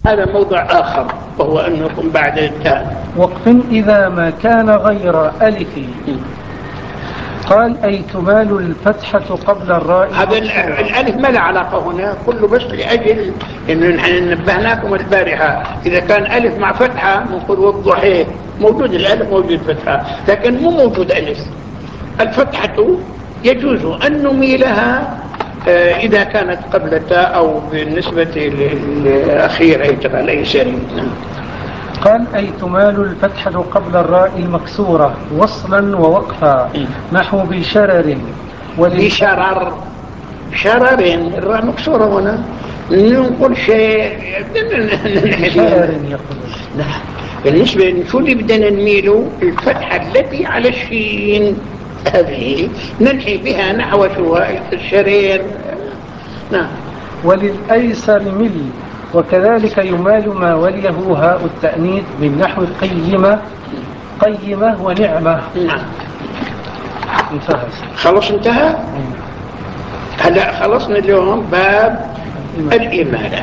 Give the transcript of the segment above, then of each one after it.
هذا موضع آخر وهو أنه يكون بعد التاء. وقف إذا ما كان غير ألف. قال أي تمال الفتحة قبل الراء. هذا الألف ما له علاقة هنا، كله بس لأجل إنه نحن نبهناكم البارحة إذا كان ألف مع فتحة نقول والضحى موجود الألف موجود فتحة، لكن مو موجود ألف. الفتحة يجوز أن نميلها إذا كانت قبل تاء أو بالنسبة للأخير أي الأيسري. قال أي تمال الفتحة قبل الراء المكسورة وصلا ووقفا نحو بشرر. بشرر الراء مكسورة هنا نقول شيء بشرر يقول. نعم بالنسبة لشو اللي بدنا نميله الفتحة التي على الشين هذه ننحي بها نحو شو الشرير. نعم. وللأيسر مل وكذلك يمال ما وليه هاء التأنيث من نحو قيمة ونعمة. نعم. انتهى. خلص انتهى. هلا خلصنا اليوم باب الإمالة،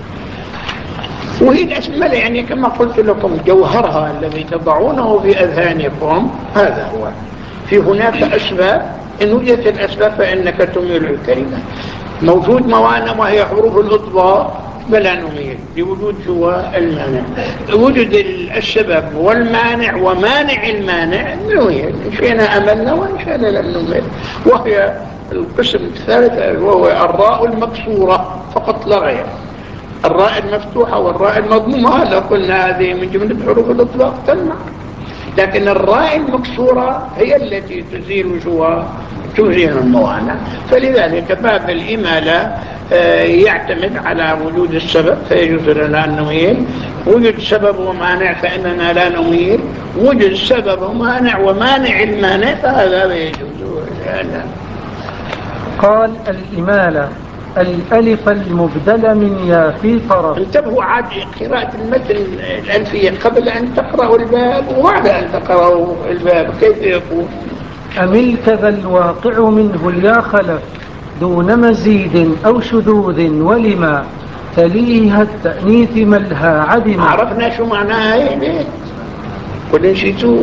وهي الأسماء يعني كما قلت لكم جوهرها الذي تضعونه في أذهانكم هذا هو. في هناك أسباب، إن وجدت الأسباب فإنك تميل الكلمة. موجود موانع وهي حروف الإطباق فلا نميل لوجود جوا المانع. وجد السبب والمانع ومانع المانع نميل، إن شئنا أملنا وإن شئنا لم نميل. وهي القسم الثالث وهو الراء المكسورة فقط لا غير. الراء المفتوحة والراء المضمومة هذا قلنا هذه من جملة حروف الإطلاق تمنع، لكن الراء المكسورة هي التي تزيل الموانع. فلذلك باب الإمالة يعتمد على وجود السبب فيجوز لنا أن نميل، وجد سبب ومانع فإننا لا نميل، وجد سبب ومانع ومانع المانع فهذا لا يجوز لنا. قال الإمالة الألف المبدل من يا في طرف. انتبهوا عاد قراءة المتن الألفية قبل أن تقرأوا الباب وبعد أن تقرأوا الباب كيف يكون. أمل كذا الواقع منه اليا خلف دون مزيد أو شذوذ ولما تليها التأنيث ملها عدم. عرفنا شو معناها هي كل نسيتوه.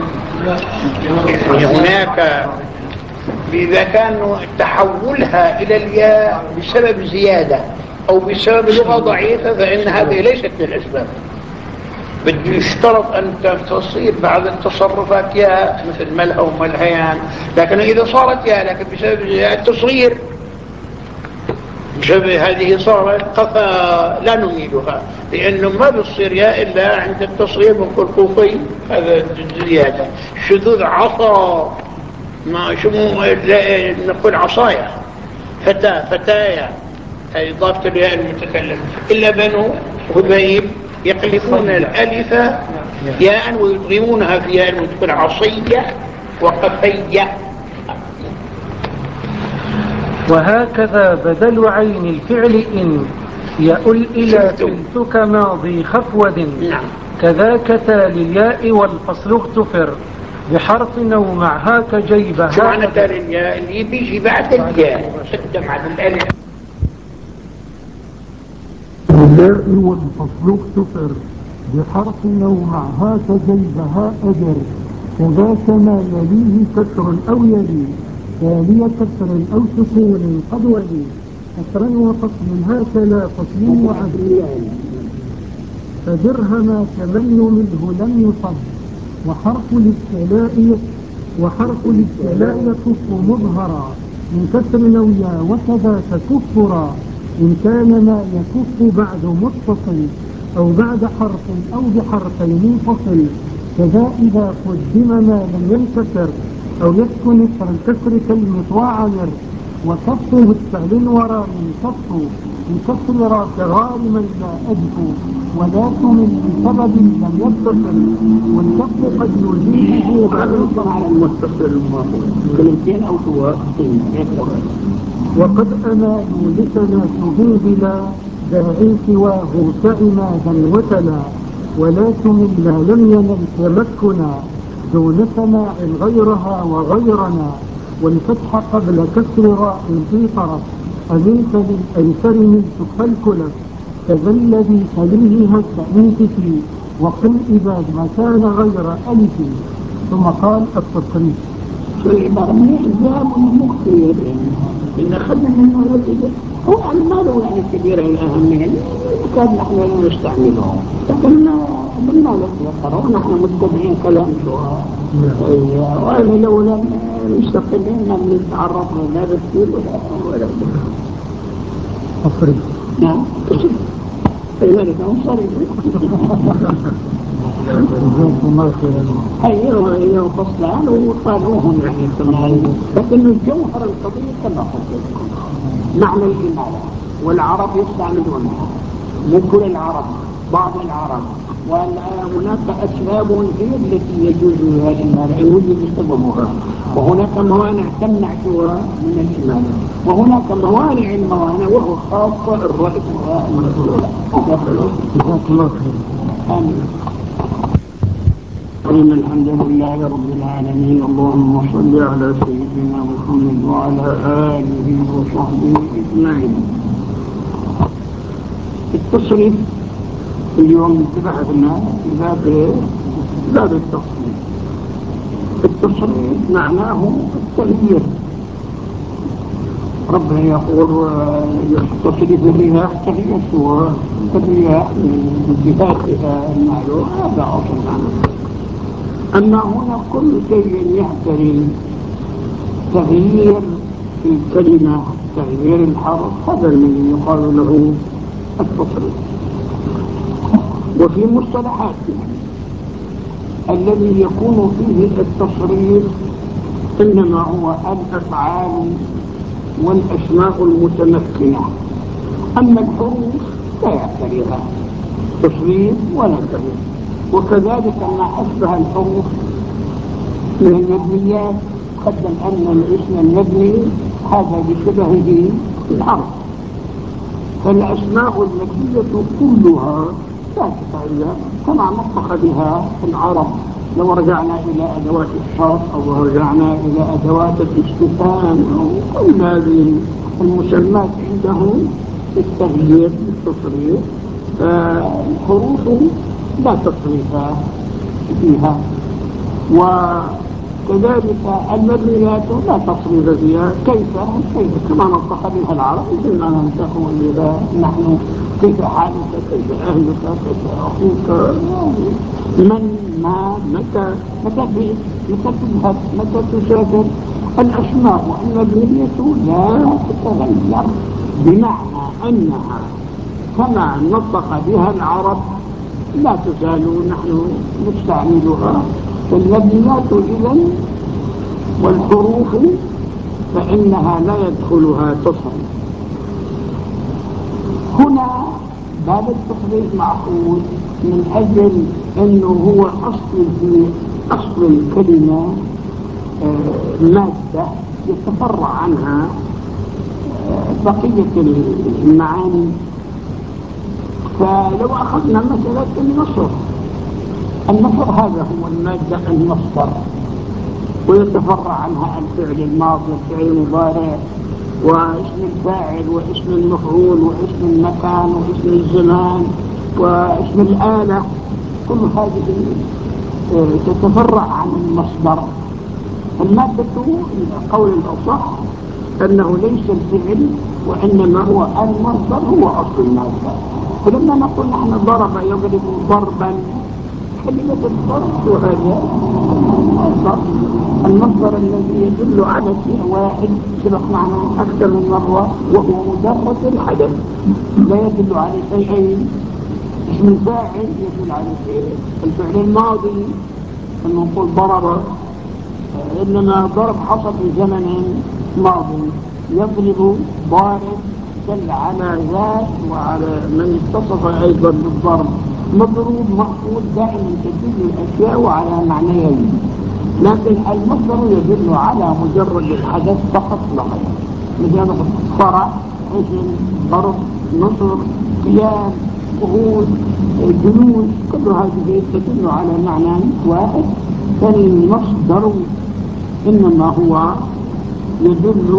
يعني هناك إذا كان تحولها إلى الياء بسبب زيادة أو بسبب لغة ضعيفة فإن هذه ليست من الأسباب. بده يشترط أن تصير بعض التصرفات ياء مثل ملها وملهيان، لكن إذا صارت ياء لكن بسبب التصغير بسبب هذه صارت قفا لا نميلها، لأنه ما بتصير ياء إلا عند التصغير بنقول كوفي هذا زيادة. شذوذ عصا ما شو نقول عصايا فتايا إضافة الياء المتكلم. إلا بنو هذيل يقلبون الألف ياء ويضغمونها في ياء المتكلم عصية وقفية. وهكذا بدل عين الفعل إن يؤل إلى تلتك ماضي خفود. نعم. كذاك تالي الياء والفصل اغتفر بحرف أو مع هاك جيبها. شو معنى تالي الياء اللي بيجي بعد الياء قدم على الألف. الياء والفصل اغتفر بحرف أو مع هاك جيبها أجر. كذاك ما يليه كسر أو يلي تالي كسر أو سكون قد ولي كسرا وفصل هكذا فصل وعدل. فدرهما كمن منه لم يصب وحرف الاستعلاء يكف مظهرا من كسر نويا وكذا تكفرا إن كان ما يكف بعد متصل أو بعد حرف أو بحرفين منفصل. كذا إذا قدم ما لم ينكسر أو يسكن إثر الكسر كالمطواعير. وكفه السهل وراء من كسر راس غارما لا أجف وذاك من سبب لم يتصل والكف قد يجيبه بعد على المتصل كلمتين أو سواقين. وقد أمالوا لتناسبه بلا داعي سواه كعمادا وتلا ولا تمل لم ينل تمكنا دون سماع غيرها وغيرنا. والفتح قبل كسر راء في طرف أملت للأيسر من سكف الكلف كذا الذي تليها التأنيث فيه، وقل إباد ما كان غير ألف. ثم قال التصريف. شو العبارة من إلزام المخير إن أخذنا منه نتيجة هو ما له يعني كبيرة الأهمية كان نحن نستعمله، لكن ما نتذكره ونحن متبعين كلام شوها وإلا لو لم نستقلين لم نتعرض لا بكثير ولا تصريف. نعم لذلك هم صريف هي فصلان وقالوهم يعني كمان، لكن الجوهر القضية كما قلت معنى الإمالة، والعرب يستعملونها مو كل العرب، بعض العرب، وهناك أسباب هي التي يجوز لها الإمالة إن وجد سببها، وهناك موانع تمنع سوى من الإمالة، وهناك موانع الموانع وهو خاصة الرأي والمسؤولة. جزاك الله خير. آمين. الحمد لله رب العالمين، اللهم صل على سيدنا محمد وعلى آله وصحبه أجمعين. التصريف اليوم بحثنا في باب التصريف. التصريف معناه التغيير. ربنا يقول تصريف الرياح تغيير الرياح من جهاتها المعلوم، هذا أصل معناه. أما هنا كل شيء يحترم تغيير الكلمة، تغيير الحرف، هذا الذي يقال له التصريف. وفي مصطلحاتنا الذي يكون فيه التصريف إنما هو الأفعال والأسماء المتمكنة، أما الحروف لا يحترمها تصريف ولا تغيير. وكذلك ما أشبه الحروف من المبنيات قدم أن الاسم المبني هذا بشبهه الحرف، فالأسماء المبنية كلها لا تتغير كما نطق بها العرب. لو رجعنا إلى أدوات الشرط أو رجعنا إلى أدوات الاستفهام أو كل هذه المسمات عندهم التغيير التصريف، الحروف لا تصريف فيها، وكذلك المبنيات لا تصريف فيها. كيف كما نطق بها العرب مثل ما ننطق بها نحن، كيف حالك، كيف أهلك، كيف أخوك، من، ما، متى تذهب، متى تسافر. الأسماء المبنية لا تتغير، بمعنى أنها كما نطق بها العرب لا تزال نحن نستعملها. والمبنيات إذن والحروف فإنها لا يدخلها تصريف. هنا باب التصريف معقول من أجل أنه هو أصل الكلمة مادة يتفرع عنها بقية المعاني. فلو أخذنا مسألة النصر هذا هو المادة المصدر، ويتفرع عنها الفعل الماضي والفعل المضارع واسم الفاعل واسم المفعول واسم المكان واسم الزمان واسم الآلة. كل هذه تتفرع عن المصدر. المادة القول الأصح أنه ليس الفعل وإنما هو المصدر، هو أصل المادة. فلما نقول نحن ضرب يضرب ضربا، كلمة الضرب وهذا المصدر الذي يدل على شيء واحد سبق معنا أكثر من مرة، وهو مجرد الحدث لا يدل على شيئين. اسم الفاعل يدل على شيء، الفعل الماضي لما نقول ضرب إنما ضرب حصل في زمن ماضي، يضرب ضارب دل على ذات وعلى من اتصف أيضا بالضرب. مضروب مقصود دائما تدل الأشياء على معنيين، لكن المصدر يدل على مجرد الحدث فقط لا غير. مثل فرح، حزن، ضرب، نصر، قيام، قعود، جلوس، كل هذه تدل على معنى واحد. فالمصدر إنما هو يدل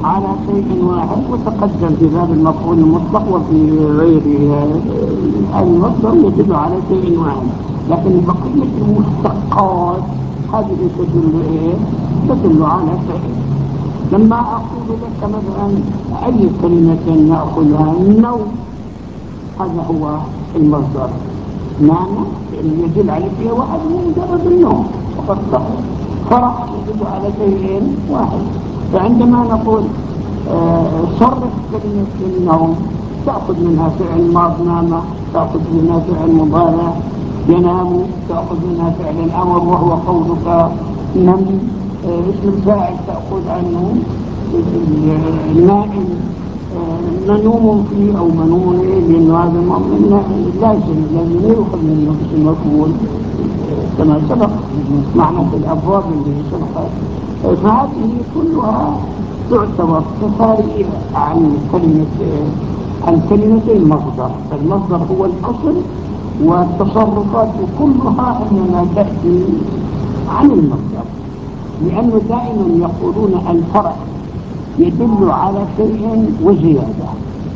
على شيء واحد، وتقدم في باب المفعول المطلق وفي غيره المصدر يدل على شيء واحد، لكن بقية المشتقات هذه تدل على شيء. لما أقول لك مثلا أي كلمة نأخذها، النوم، هذا هو المصدر، معنى اللي يدل على شيء واحد مجرد النوم فقط. فرح يدل على شيء واحد. فعندما نقول صرف كلمة النوم، تأخذ منها فعل ماض نام، تأخذ منها فعل مضارع ينام، تأخذ منها فعل الأمر وهو قولك نم. اسم الفاعل تأخذ عنه النائم منوم فيه أو منون، لأنه هذا لازم يؤخذ منه اسم المفعول كما سبق معنى في الأبواب اللي سبقت. فهذه كلها تعتبر تفاريع عن كلمة المصدر. المصدر هو الأصل، والتصرفات كلها إنما تأتي عن المصدر، لأنه دائما يقولون الفرع يدل على شيء وزيادة.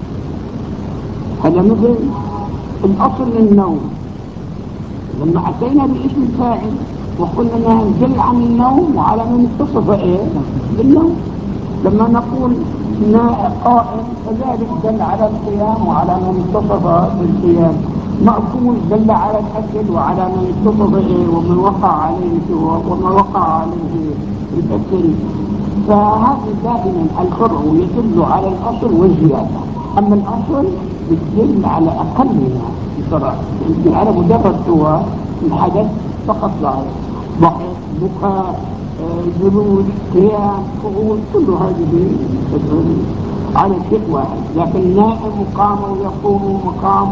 هذا مثل الأصل للنوم، لما أتينا باسم الفاعل وقلنا ندل عن النوم وعلى من اتصف بالنوم. لما نقول قائم كذلك دل على القيام وعلى من اتصف بالقيام. مأكول دل على الأكل وعلى من اتصف ومن وقع عليه الأكل. فهذا دائما الفرع يدل على الأصل والزيادة، أما الأصل يدل على أقل منها بصراحة. على مجرد هو الحدث فقط لا ضحك، بكاء، جلوس، قيام، قعود، كل هذه تدل على شيء واحد. لكن نائم قام ويقوم مقام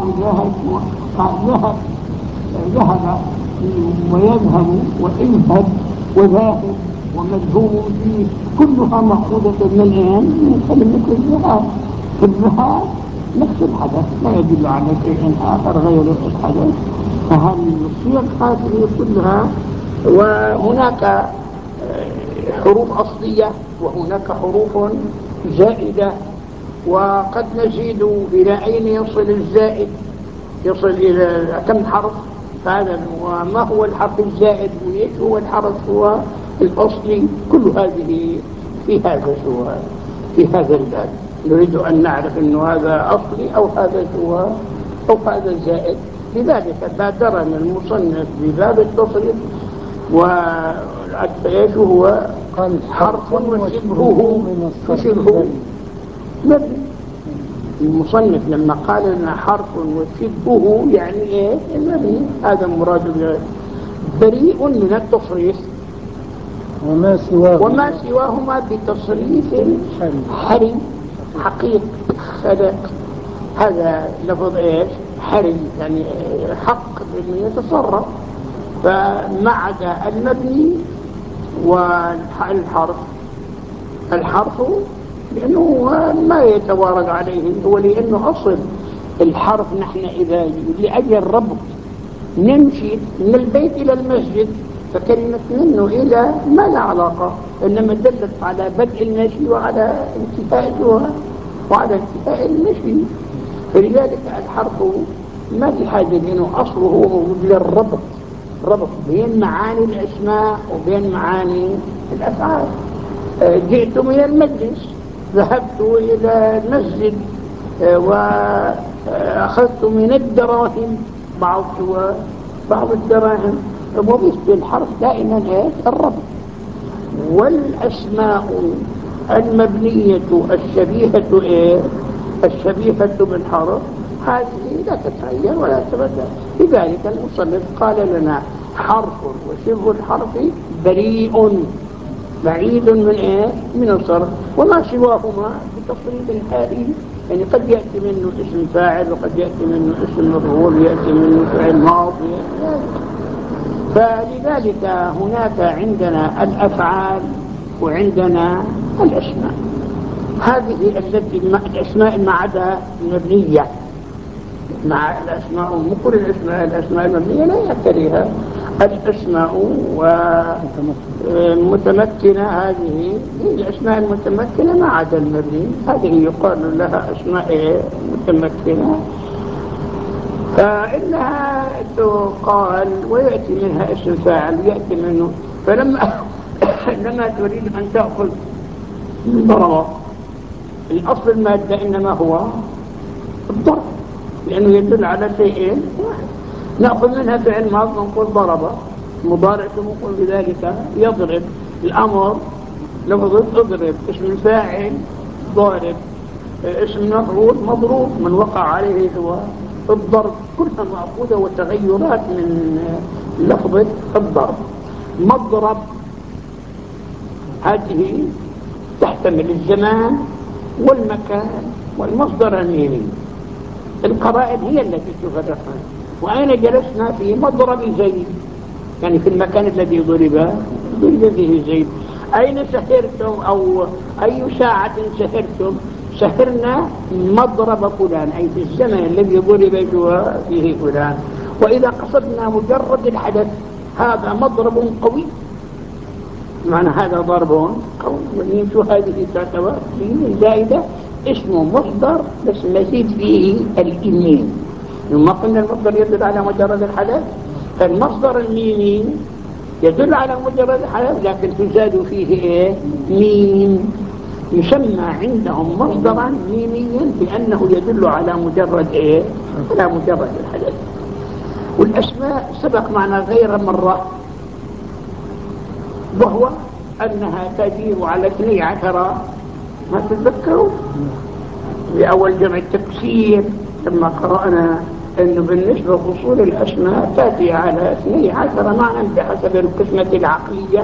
ذهب ويذهب وإذهب وذاهب ومذهوم فيه، كلها مأخوذة من كلمة الذهاب. في الذهاب نفس الحدث لا يدل على شيء آخر غير الحدث. فالصيغ هذه كلها، وهناك حروف أصلية وهناك حروف زائدة، وقد نزيد إلى أين يصل الزائد، يصل إلى كم حرف. هذا وما هو الحرف الزائد وإيش هو الحرف هو الأصلي. كل هذه في هذا الباب نريد أن نعرف أنه هذا أصلي أو هذا زائد. لذلك بادرنا المصنف بباب التصريف والعدفيش هو حرف وشبهه مبني. المصنف لما قال لنا حرف وشبهه يعني ايه مبني، هذا مراد بريء من التصريف وما سواهما بتصريف حري حقيق خلق. هذا لفظ ايش حري يعني حق انه يتصرف. فما عدا المبني الحرف لأنه ما يتوارد عليه، هو لأنه أصل الحرف. نحن إذا لأجل الربط نمشي من البيت إلى المسجد، فكلمة منه إلى ما لا علاقة، إنما دلت على بدء المشي وعلى انتهاء المشي. فلذلك الحرف ما في حاجة لأنه أصله موجود للربط، ربط بين معاني الأسماء وبين معاني الأفعال. جئت من المجلس، ذهبت إلى المسجد، وأخذت من الدراهم بعض الدراهم. وضيف بالحرف دائما الربط. والأسماء المبنية الشبيهة بالحرف هذه لا تتغير ولا تبدل. لذلك المصنف قال لنا حرف وشبه الحرف بريء بعيد من الصرف، وما سواهما بتصريف حالي. يعني قد يأتي منه اسم فاعل وقد يأتي منه اسم مفعول، يأتي منه فعل ماضي. فلذلك هناك عندنا الأفعال وعندنا الأسماء. هذه التي الأسماء ما عدا المبنية مع الأسماء، مو كل الأسماء المبنية لا يعتريها الأسماء ومتمكنة. هذه الأسماء المتمكنة ما عدا المبني، هذه يقال لها أسماء متمكنة، فإنها تقال ويأتي منها اسم فاعل يأتي منه. فلما لما تريد أن تأخذ ضرب الأصل المادة إنما هو الضرب، لأنه يدل على شيئين واحد. نأخذ منها فعل ماض نقول ضرب، مضارع نقول بذلك يضرب، الأمر لفظ اضرب، اسم الفاعل ضارب، اسم مفعول مضروب من وقع عليه هو الضرب، كلها مأخوذة وتغيرات من لفظة الضرب. مضرب هذه تحتمل الزمان والمكان والمصدر الميمي. القرائن هي التي تفرقنا. وأين جلسنا؟ في مضرب زيد، يعني في المكان الذي ضرب فيه زيد. أين سهرتم أو أي ساعة سهرتم؟ سهرنا مضرب فلان، أي في الزمن الذي ضرب فيه فلان. وإذا قصدنا مجرد الحدث هذا مضرب قوي، معنى هذا ضرب قوي. ونيمشو هذه تعتبر زائدة، اسمه مصدر بس مزيد فيه الإيمين. لما قلنا المصدر يدل على مجرد الحدث، فالمصدر الميمي يدل على مجرد الحدث لكن تزاد فيه ميم، يسمى عندهم مصدرا ميميا لأنه يدل على مجرد على مجرد الحدث. والأسماء سبق معنا غير مرة، وهو أنها تدير على 12. ما تتذكروا بأول جمع التكسير لما قرأنا أنه بالنسبة لفصول الأسماء تأتي على 12 معنى بحسب القسمة العقلية.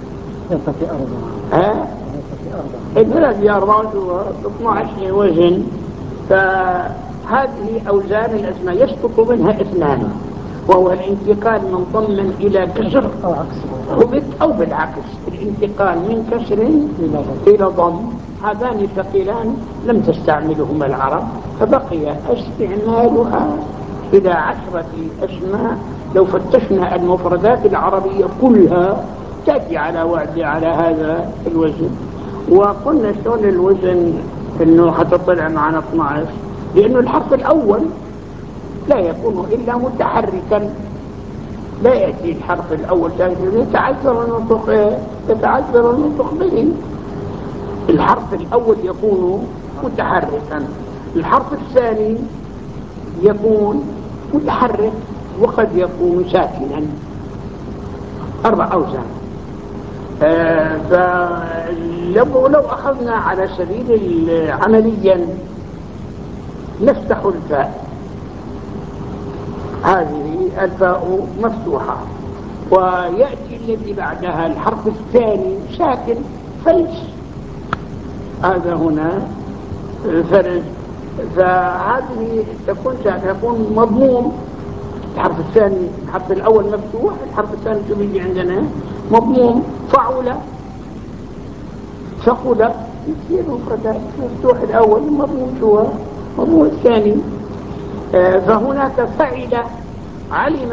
12 وزن. فهذه أوزان الأسماء يسقط منها 2، وهو الانتقال من ضم إلى كسر أو عكس، أو بالعكس، الانتقال من كسر إلى ضم. هذان ثقيلان لم تستعملهما العرب، فبقي استعمالها إلى 10 أسماء. لو فتشنا المفردات العربية كلها تأتي على هذا الوزن. وقلنا شلون الوزن انه حتطلع معنا 12، لانه الحرف الاول لا يكون الا متحركا، لا يأتي الحرف الاول يتعذر النطق به. الحرف الاول يكون متحركا، الحرف الثاني يكون متحرك وقد يكون ساكنا. 4 أوزان. فلو أخذنا على سبيل عمليا نفتح الفاء، هذه الفاء مفتوحة، ويأتي الذي بعدها الحرف الثاني ساكن فلس، هذا هنا فرز، فهذه تكون مضموم. الحرف الثاني، الحرف الأول مفتوح، الحرف الثاني تبيجي عندنا مضموم. فعل، فقل، يصير مفردات، مفتوح الأول مضموم شو مضموم الثاني. فهناك فعل، علم،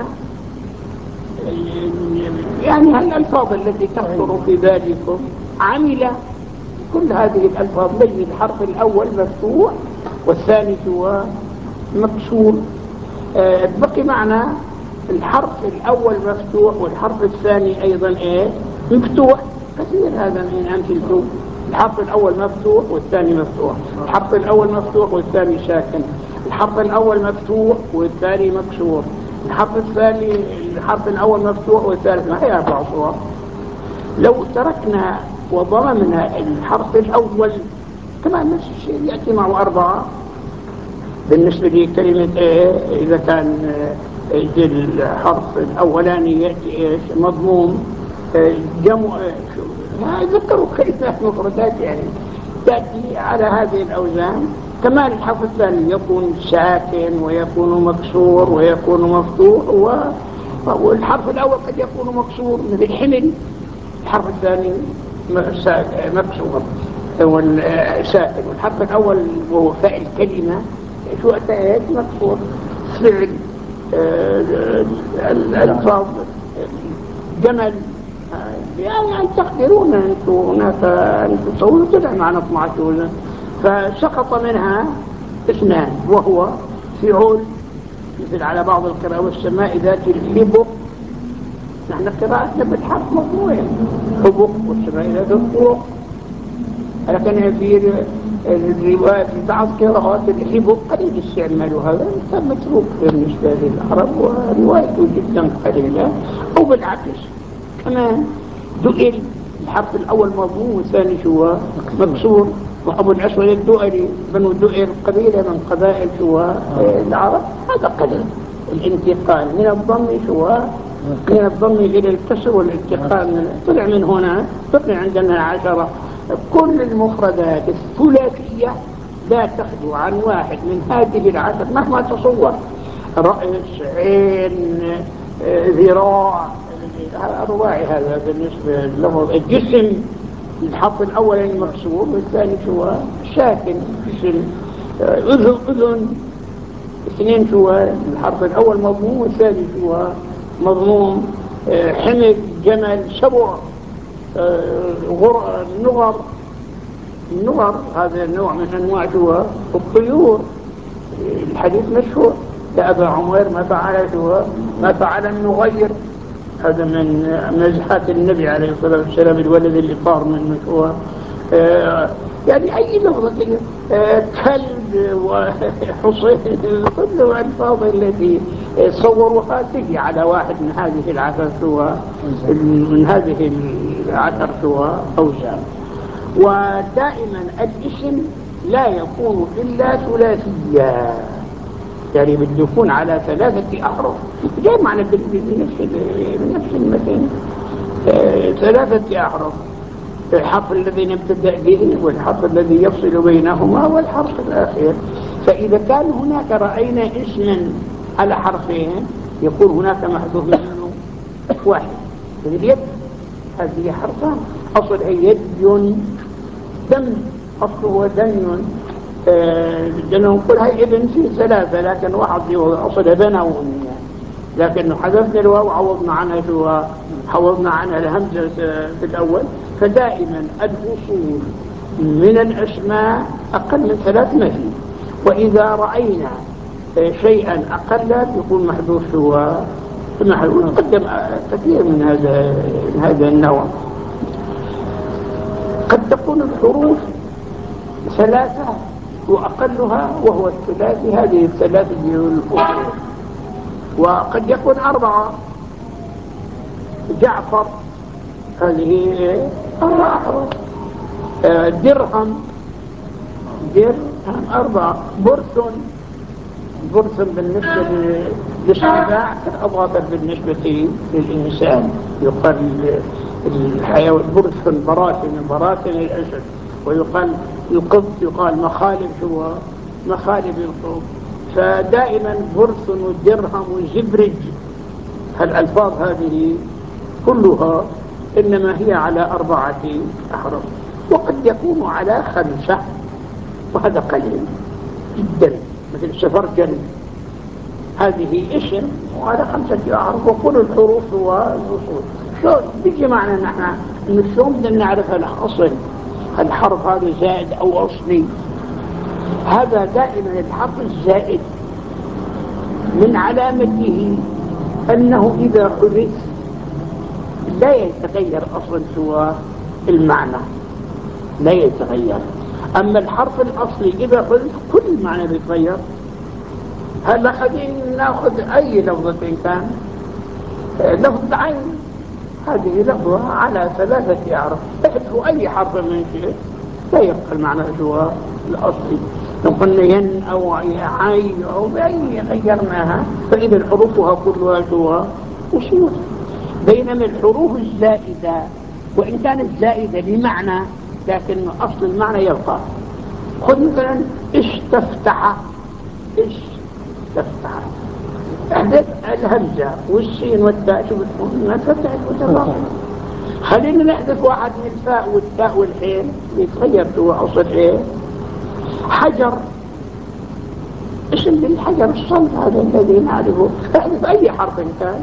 يعني الألفاظ التي تخطر في بالكم، عمل، كل هذه الألفاظ نجد الحرف الأول مفتوح والثاني هو مكسور. بقي معنا الحرف الأول مفتوح والحرف الثاني أيضا مفتوح. كثير هذا من أمثلته، الحرف الأول مفتوح والثاني مفتوح، الحرف الأول مفتوح والثاني ساكن، الحرف الأول مفتوح والثاني مكسور، الحرف الأول مفتوح والثالث، ما هي 4 صور. لو تركنا وضممنا الحرف الأول كمان نفس الشيء يأتي معه 4. بالنسبة لكلمة إذا كان الحرف الأولاني يأتي مضموم جمع، ما يذكروا كلمات مفردات، يعني تأتي على هذه الأوزان. كمان الحرف الثاني يكون ساكن ويكون مكسور ويكون مفتوح، والحرف الأول قد يكون مكسور مثل حمل، الحرف الثاني مكسور والساكن، والحرف الأول وهو فاء الكلمة شو أتيت مكسور فعل الألفاظ جمل يعني تقدرون أنتم هناك أن تصوروا كذا معنى 12 فسقط منها اثنان وهو فعول مثل على بعض القراءة والسماء ذات الحبق. نحن قراءتنا بالحرف مطموع حبق والسماء ذات الطرق، لكن في الرواية في بعض قراءات الحبق قليل استعمال هذا متروك بالنسبة للعرب وروايته جدا قليلة، أو بالعكس كمان دؤل الحرف الأول مضموم والثاني شو مكسور. وأبو الأسود الدؤلي بنو دؤل قبيلة من قبائل شو العرب، هذا قليل الانتقال من الضم شو من الضم إلى الكسر والانتقال طلع من هنا طلع عندنا 10. كل المفردات الثلاثية لا تخلو عن واحد من هذه 10 مهما تصور، رأس عين ذراع الرباعي هذا بالنسبة له الجسم الحرف الأول المكسور والثاني شو ساكن جسم. أذن اثنين شو الحرف الأول مضموم والثاني شو مضموم. حمل جمل سبع. النغر هذا النوع من أنواع شو الطيور. الحديث مشهور لأبا عمير ما فعل النغير، هذا من مزحات النبي عليه الصلاة والسلام الولد اللي طار منه هو يعني أي لفظة كلب وحصين كل الألفاظ التي صوروها تجي على واحد من هذه 10 من هذه 10 أوزان. ودائما الاسم لا يكون إلا ثلاثيا، يعني بده يكون على 3 أحرف زي معنى بنفس المتن 3 أحرف، الحرف الذي نبتدأ به والحرف الذي يفصل بينهما والحرف الأخير. فإذا كان هناك رأينا اسما على حرفين يكون هناك محذوف منه واحد. اليد هذه حرفان أصلها يد دم أصله دم نقول هاي ابن في 3 لكن واحد أصلها بنون، لكن حذفنا الواو وعوضنا عنها الهمزة في الأول. فدائما الأصول من الأسماء أقل من 3 ما فيه، وإذا رأينا شيئا أقل يكون محذوف وتقدم كثير من هذا النوع. قد تكون الحروف 3 وأقلها وهو الثلاثي، هذه 3 الأصول. وقد يكون 4 جعفر هذه 4 أحرف. درهم 4. برث بالنسبة للسباع كالأظافر بالنسبة للإنسان، يقال الحيوان برث براثن الأسد، ويقال القط يقال مخالب القط. فدائما برث ودرهم وزبرج الألفاظ هذه كلها إنما هي على 4 أحرف، وقد يكون على 5 وهذا قليل جدا، مثل سفرجل هذه اسم وعلى 5 أحرف وكل الحروف هو الأصول. شو بيجي معنا نحن إنه شلون بدنا نعرف الأصل الحرف هذا زائد أو أصلي؟ هذا دائما الحرف الزائد من علامته أنه إذا حدث لا يتغير أصلا سوى المعنى، لا يتغير. أما الحرف الأصلي إذا حدث كل المعنى بيتغير. هلا خلينا ناخذ أي لفظة كان. لفظة عين هذه لفظة على 3 أحرف، احذفوا أي حرف من شيء لا يبقى المعنى سوى الأصلي. لو قلنا ين أو عين أو بأي غيرناها فإذا حروفها كلها سوى أصول. بينما الحروف الزائدة وإن كانت زائدة لمعنى لكن أصل المعنى يبقى. خذ مثلا استفتح احدث الهمزة والسين والتاء شو بتكون ما فتحت وتضاف. خلينا نحذف واحد من الفاء والتاء والحين يتغير هو أصل إيه. حجر اسم للحجر الصلب هذا الذي نعرفه، احذف أي حرف كان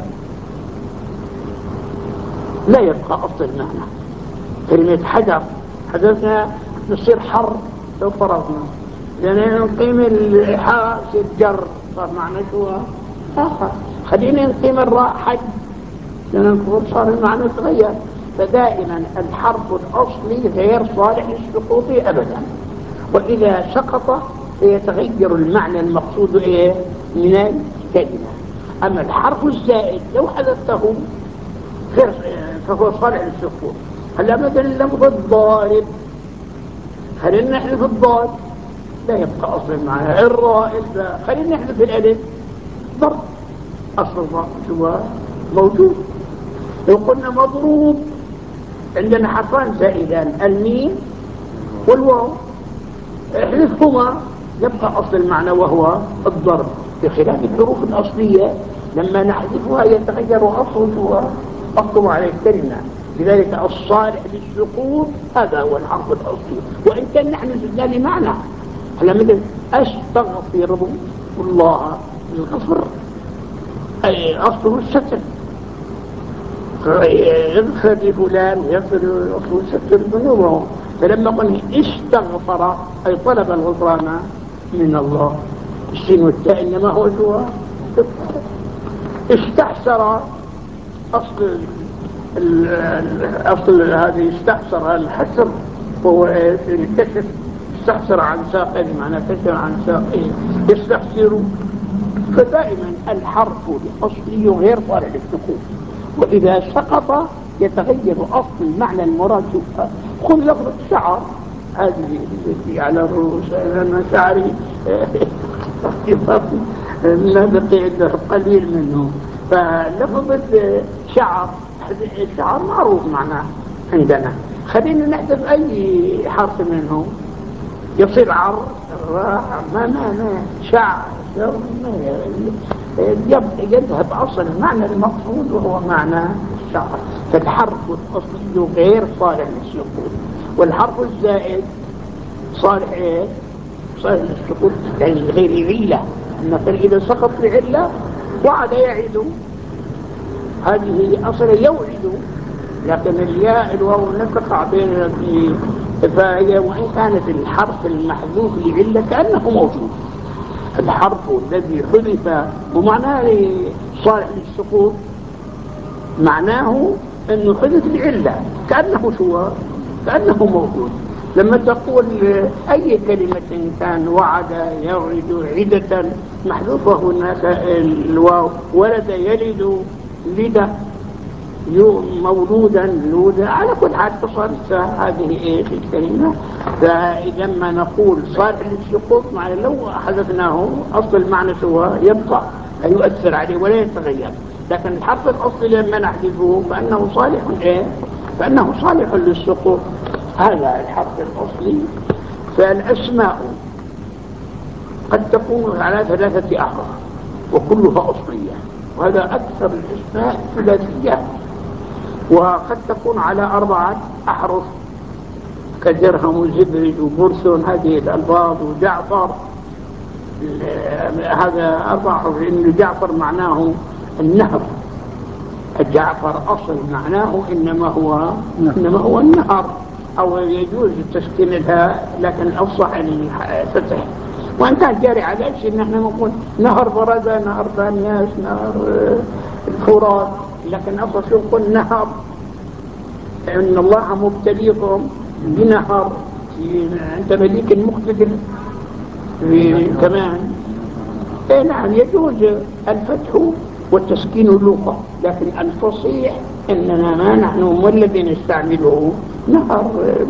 لا يبقى أصل المعنى. كلمة حجر حدثنا نصير حر لو فرضنا، لأن نقيم الحاء يصير جر صار معنى شو آخر. خلينا نقيم الراء حج لأن نقول صار المعنى تغير. فدائما الحرف الأصلي غير صالح للسقوط أبدا، وإذا سقط سيتغير المعنى المقصود إيه من الكلمة. أما الحرف الزائد لو حذفته غير فهو صالح للسقوط. هلا مثلا لفظ الضارب خلينا نحذف الضاد لا يبقى أصل المعنى. الراء خلينا نحذف الألف ضرب أصل الضاد شو موجود. لو قلنا مضروب عندنا حرفان زائدان الميم والواو احذفهما يبقى أصل المعنى وهو الضرب، بخلاف الحروف الأصلية لما نحذفها يتغير أصله على الكلمة. لذلك الصالح للسقوط هذا هو الحرف الأصلي، وإن كان نحن زدنا لمعنى. هلا مثل أستغفر الله الغفر أي أصله الستر، يغفر لفلان يغفر أصله الستر ذنوبه. فلما قلنا استغفر أي طلب الغفران من الله، السين والتاء إنما هو شو استحسر أصل هذه استحسر الحسر هو الكشف. استحسر عن ساقه معنى كشف عن ساقه يستحسر. فدائما الحرف الأصلي غير صالح للسقوط، وإذا سقط يتغير أصل المعنى المراد. خذ لفظ الشعر هذه التي على الرؤوس، أنا شعري ما بقي إلا قليل منه. فلفظ الشعر معروف معناه عندنا، خلينا نحذف أي حرف منه يصير عر ما شعر يذهب أصل المعنى المقصود وهو معنى الشعر. فالحرف الأصلي غير صالح للسقوط، والحرف الزائد صالح ايه؟ صالح للسقوط يعني غير علة. مثلا إذا سقط بعلة وعد يعد، هذه أصل يوعد، لكن الياء الواو لا تقع بين فهي وإن كانت الحرف المحذوف لعلة كأنه موجود. الحرف الذي حذف ومعناه صالح للسقوط معناه أنه حذف لعلة كأنه موجود. لما تقول أي كلمة كان وعد يوعد عدة محذوفة هناك الواو، ولد يلد لدى مولودا لودا، على كل حال تصرف هذه ايه في الكلمة. فإذا ما نقول صالح للسقوط معنى لو حذفناه أصل المعنى سوى يبقى لا يؤثر عليه ولا يتغير. لكن الحرف الأصلي لما نحذفه فأنه صالح ايه؟ فأنه صالح للسقوط. هذا الحرف الأصلي. فالأسماء قد تكون على 3 أحرف وكلها أصلية، وهذا أكثر الأسماء ثلاثية. وقد تكون على 4 أحرف كدرهم وزبرج وبرسون، هذه الألفاظ، وجعفر هذا 4 أحرف، لأن جعفر معناه النهر. الجعفر أصل معناه إنما هو النهر، أو يجوز تسكين لها لكن الأفصح الفتح. وإن كان جاري على شيء نحن نقول نهر برزة، نهر بانياس، نهر الفرات، لكن أصلا شو نقول نهر، إن الله مبتليكم بنهر. أنت مليك المقتدر كمان. نعم يجوز الفتح والتسكين اللغة، لكن الفصيح إننا ما نحن الذي نستعمله نهر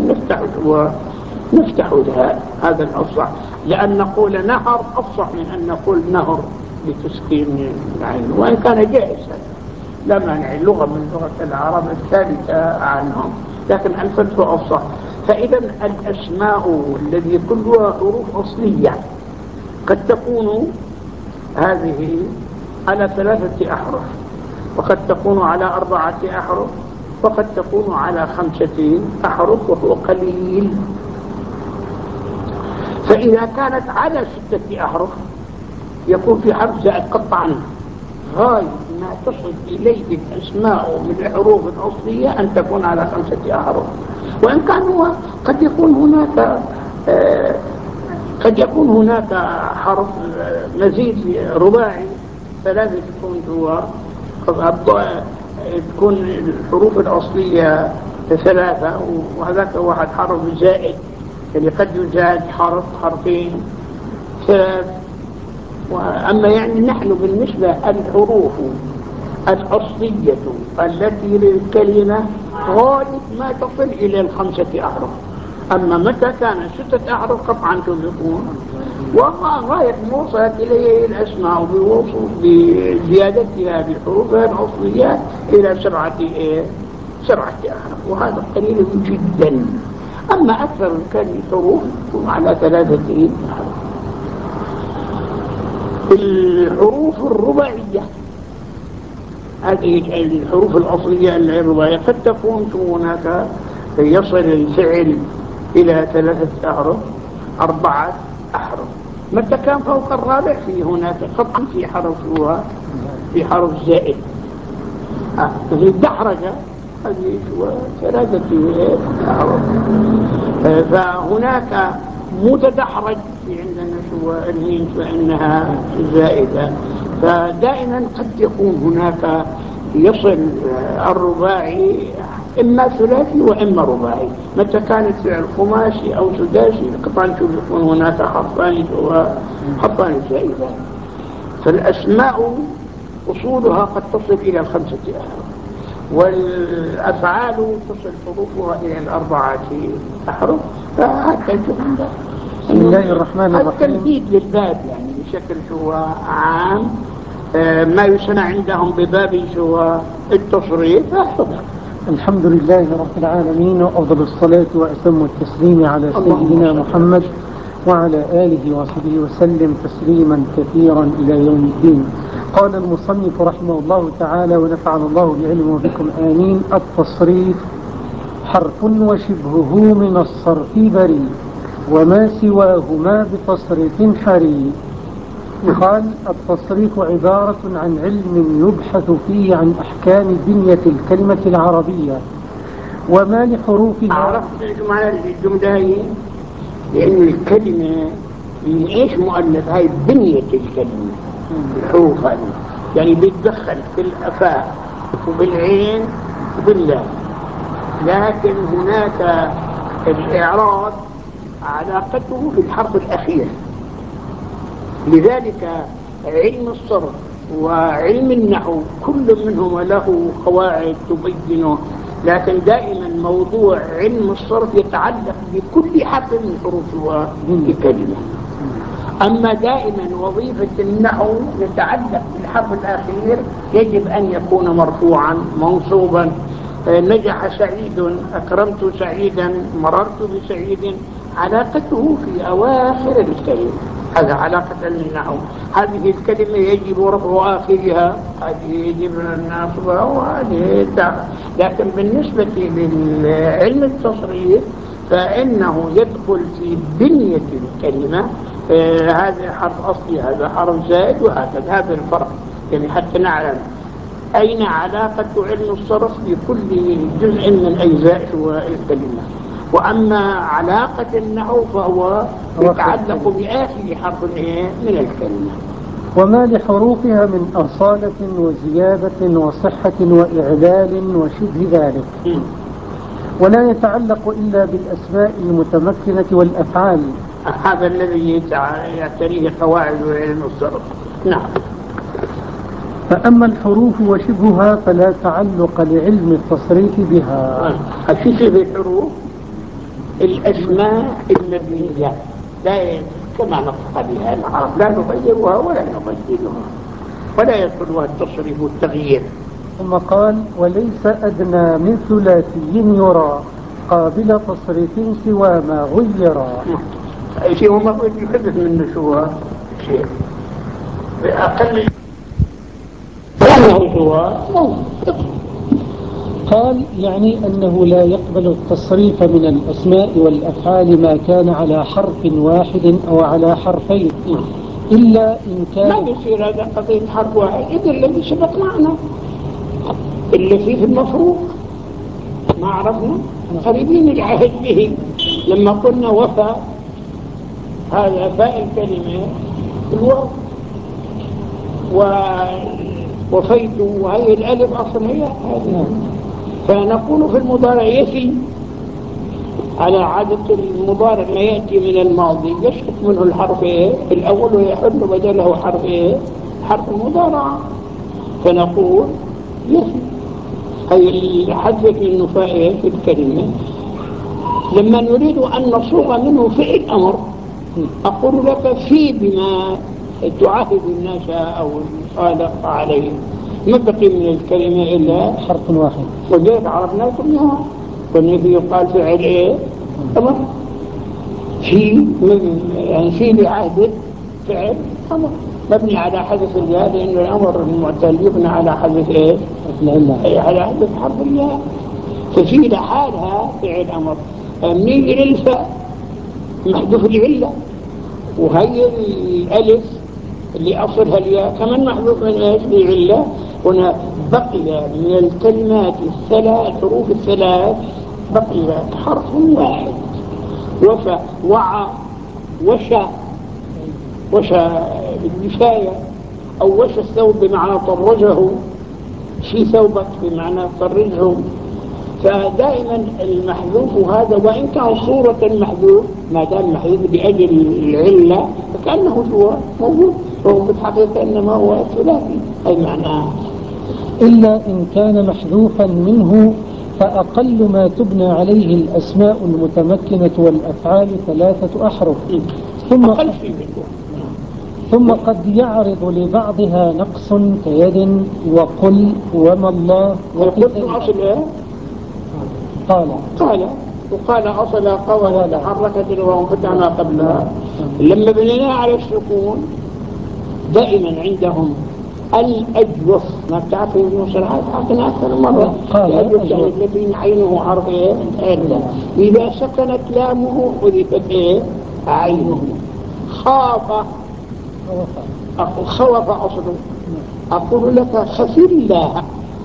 نفتح لها. هذا الأفصح، لأن نقول نهر أفصح من أن نقول نهر بتسكين العين، وإن كان جائزا لا مانع، اللغة من لغة العرب الثالثة عنهم، لكن الفتح أفصح. فإذا الأسماء الذي كلها حروف أصلية قد تكون هذه على 3 أحرف، وقد تكون على 4 أحرف، وقد تكون على 5 أحرف وهو قليل. فإذا كانت على 6 أحرف يكون في حرف زائد قطعا غاية ما تصل إليه الأسماء من الحروف الأصلية أن تكون على 5 أحرف. وإن كان هو قد يكون هناك حرف مزيد رباعي 3 تكون هو تكون الحروف الأصلية 3 وهذاك واحد حرف زائد، يعني قد يزاد حرف حرفين 3. أما يعني نحن بالنسبة الحروف الأصلية التي للكلمة غالب ما تصل إلى 5 أحرف. أما متى كان 6 أحرف قطعا تكون، وما غاية موصلت إليه الأسماء بزيادتها بالحروف الأصلية إلى 7 أحرف، وهذا قليل جدا. أما أكثر الحروف على 3 أحرف. الحروف الرباعية هذه الحروف الأصلية الرباعية قد تكون هناك يصل الفعل إلى 3 أحرف 4 أحرف. متى كان فوق الرابع في هناك قطع في حرف زائد. في الدحرجة هذه 3 أحرف. فهناك متدحرج في عندنا الميم فإنها زائدة. فدائما قد يكون هناك يصل الرباعي إما ثلاثي وإما رباعي. متى كان الفعل خماسي أو سداسي قطعا يكون هناك حرفان زائدان. فالأسماء أصولها قد تصل إلى 5 أحرف، والأفعال تصل حروفها إلى 4 أحرف. فهكذا بسم الله الرحمن الرحيم. التمهيد للباب يعني بشكل عام ما يسمى عندهم بباب التصريف. الحمد لله رب العالمين، وأفضل الصلاة وأتم التسليم على سيدنا محمد وعلى آله وصحبه وسلم تسليما كثيرا إلى يوم الدين. قال المصنف رحمه الله تعالى ونفعنا الله بعلمه وبكم آمين: التصريف حرف وشبهه من الصرف بريء، وما سواهما بتصريف حري. قال: التصريف عبارة عن علم يبحث فيه عن أحكام بنية الكلمة العربية وما لحروفها. عرفت معنى الجملة؟ لأن الكلمة من إيش مؤلف؟ هاي بنية الكلمة، الحروف هذه يعني بيتدخل في الأفاء وبالعين وباللام. لكن هناك الإعراب علاقته بالحرف الأخير. لذلك علم الصرف وعلم النحو كل منهما له قواعد تبينه، لكن دائما موضوع علم الصرف يتعلق بكل حرف من حروف الكلمة. أما دائما وظيفة النحو يتعلق بالحرف الأخير، يجب أن يكون مرفوعا منصوبا. نجح سعيد، أكرمت سعيدا، مررت بسعيد. علاقته في أواخر الكلمة، هذا علاقة النحو. هذه الكلمة يجب رفع آخرها، هذه يجب نصبها، وهذه لكن بالنسبة للعلم التصريف فإنه يدخل في بنية الكلمة. هذا حرف أصلي، هذا حرف زائد، وهكذا. هذا الفرق يعني حتى نعلم أين علاقة علم الصرف بكل جزء من أجزاء الكلمة. وأما علاقة النحو فهو يتعلق بآخر حرف من الكلمة. وما لحروفها من أصالة وزيادة وصحة وإعلال وشبه ذلك. ولا يتعلق إلا بالأسماء المتمكنة والأفعال. هذا الذي يعتريه قواعد علم الصرف. نعم. فأما الحروف وشبهها فلا تعلق لعلم التصريف بها. في الحروف الأسماء المبنية لا كما نطق بها العرب لا نغيرها ولا نبدلها، ولا يدخلها التصريف والتغيير. ثم قال: وليس أدنى من ثلاثي يرى قابل تصريف سوى ما غيرا. شيء ما يحدث منه شو شيء أقل قال: يعني أنه لا يقبل التصريف من الأسماء والأفعال ما كان على حرف واحد أو على حرفين، إلا إن ما كان بيصير هذا قضية حرف واحد إذا الذي سبق معنا اللي فيه المفروض ما عرفنا قريبين العهد به لما قلنا وفى هذا فاء الكلمة الواو ووفيت وهي الألف أصلا هي هذه فنقول في المضارع يفي على عادة المضارع ما يأتي من الماضي يسقط منه الحرف إيه الأول ويحل بدله حرف إيه حرف المضارع فنقول يفي هي حذف النفاء في الكلمة لما نريد أن نصوغ منه فعل أمر أقول لك في بما تعاهد الناس أو الخالق عليه ما بقي من الكلمة إلا حرف واحد وجاءت عرفنا كلها والنبي يقال فعل إيه أمر في يعني في بعهد فعل أمر مبني على حذف الياء لأن الأمر المعتل يبنى على حذف إيه على حذف حرف الياء ففي لحالها فعل أمر نيجي للفاء محذوف العلة وهي الألف اللي أصلها الياء كمان محذوف من إيش العلة هنا بقي من الكلمات الثلاث حروف الثلاث بقي حرف واحد وفى وعى وشى بالنفاية أو وشى الثوب بمعنى طرجه شي ثوبك بمعنى طرجه فدائما المحذوف هذا وإن كان صورة المحذوف ما دام محذوف بأجل العلة فكأنه هو موجود وهو بالحقيقة إنما هو ثلاثي أي معناه إلا إن كان محذوفا منه فأقل ما تبنى عليه الأسماء المتمكنة والأفعال 3 أحرف ثم قد يعرض لبعضها نقص كيد وقل وما الله وقلت أصل إيه؟ وقال أصل قولا تحركت الواو فتحنا قبلها لما بنينا على السكون دائما عندهم الأجوف ما بتعرف المصطلحات حقنا أكثر مرة الأجوف يعني الذي عينه حرف إيه؟ إذا سكنت لامه حذفت إيه؟ عينه خوف أصله أقول لك خف الله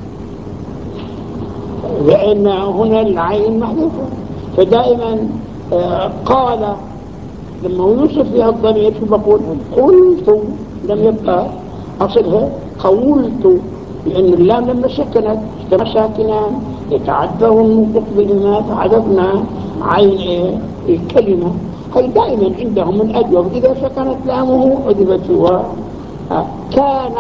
لأن هنا العين محذوفة فدائما قال لما يوصف فيها الضمير شو بقول قلت لم يبقى أصلها قولت لأن اللام لما سكنت اجتمع ساكنان يتعذر النطق بهما فحذفنا عين الكلمة هي دائما عندهم من أجوب إذا سكنت لامه حذفت هو كان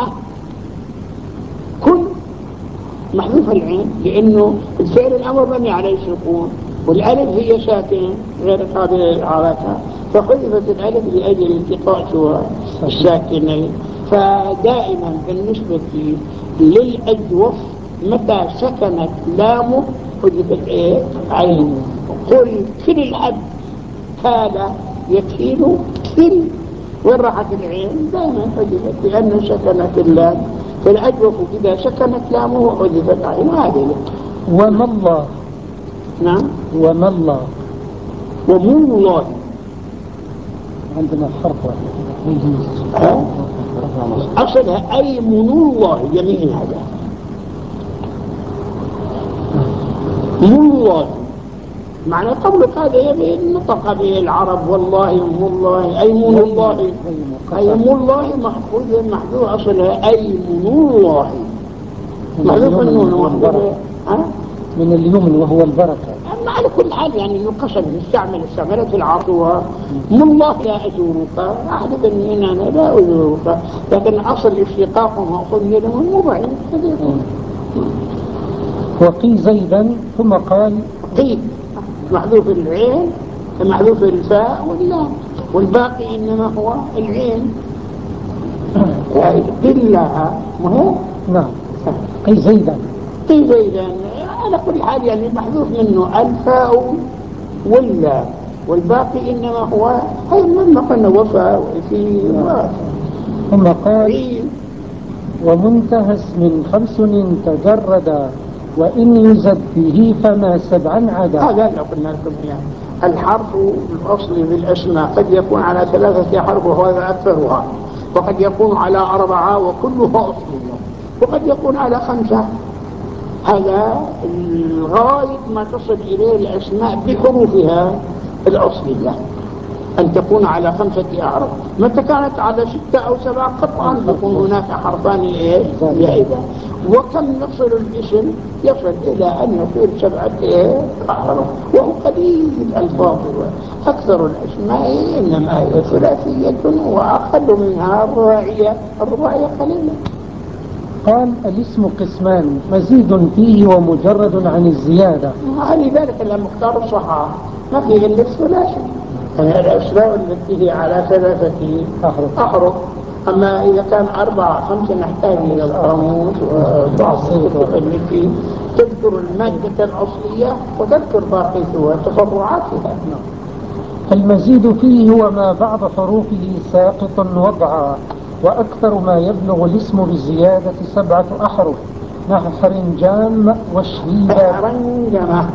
كن محذوف العين لأنه الفعل الأمر مبني عليه السكون والألف هي ساكنة غير قابلة للإعرابها فحذفت الألف لأجل التقاء سوى الساكنين فدائما بالنسبة للأجوف متى سكنت لامه حذفت إيه؟ عينه قل كل الحد كاد يكيل كل وين راحت العين دائما حذفت لأنه سكنت اللام فالأجوف إذا سكنت لامه حذفت عينه هذه وما الله نعم وما الله ومن الله عندنا حرف أصلها أي من الله يمين هذا من الله معنى قولك هذا يمين نطق به العرب والله من الله أي من الله أي من الله محذوف أصلها أي من الله محذوف النون من اليمن وهو البركة على كل حال يعني انه قسم استعملت العرب من الله لا أزورك أحدث من أنا لا أزورك لكن أصل اشتقاقهم أخذ يدهم مبعين وقي زيدا ثم قال قي محذوف العين محذوف الفاء واللام والباقي إنما هو العين قلها مهم نعم قي زيدا على كل حال يعني محذوف منه الفاء واللام والباقي إنما هو هي من قلنا وفاء في ثم قال ومنتهى اسم 5 تجردا وإن يزد فيه فما 7 عدا هذا لو قلنا لكم يعني الحرف الأصلي بالأسماء قد يكون على 3 أحرف وهذا أكثرها وقد يكون على 4 وكلها أصلية، وقد يكون على 5. هذا الغاية ما تصل إليه الأسماء بحروفها الأصلية أن تكون على 5 أحرف. متى كانت على 6 أو 7 قطعا يكون هناك حرفان زائدة. وكم يصل الاسم؟ يصل إلى أن يصير 7 أحرف، وهو قليل الألفاظ. أكثر الأسماء إنما هي ثلاثية وأقل منها الرباعية قليلا. قال الاسم قسمان، مزيد فيه ومجرد عن الزيادة. لذلك المختار الصحاح ما فيه إلا الثلاثي، يعني الأسماء التي هي على 3 أحرف. أما إذا كان 4 5 نحتاج إلى القاموس وبعض الكتب التي تذكر المادة الأصلية وتذكر باقي تفرعاتها. المزيد فيه هو ما بعض حروفه ساقط وضعا، وأكثر ما يبلغ الاسم بالزيادة 7 أحرف، نحو حرنجام وشهيدا. حرنجمة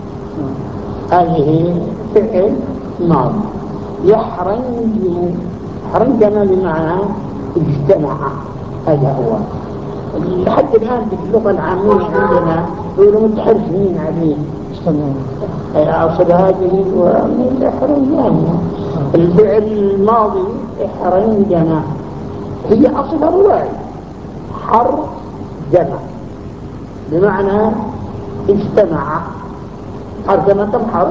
هذه فعل ماضي، يحرنجم، حرنجمة بمعنى اجتمع. هذا هو لحد الآن في اللغة العامية عندنا يقولوا متحرفين عليه أصل هذه ومن الحرنجان. الفعل الماضي حرنجمة هي أصل الرواية حر جمع بمعنى اجتمع. حرجمة كم حرف؟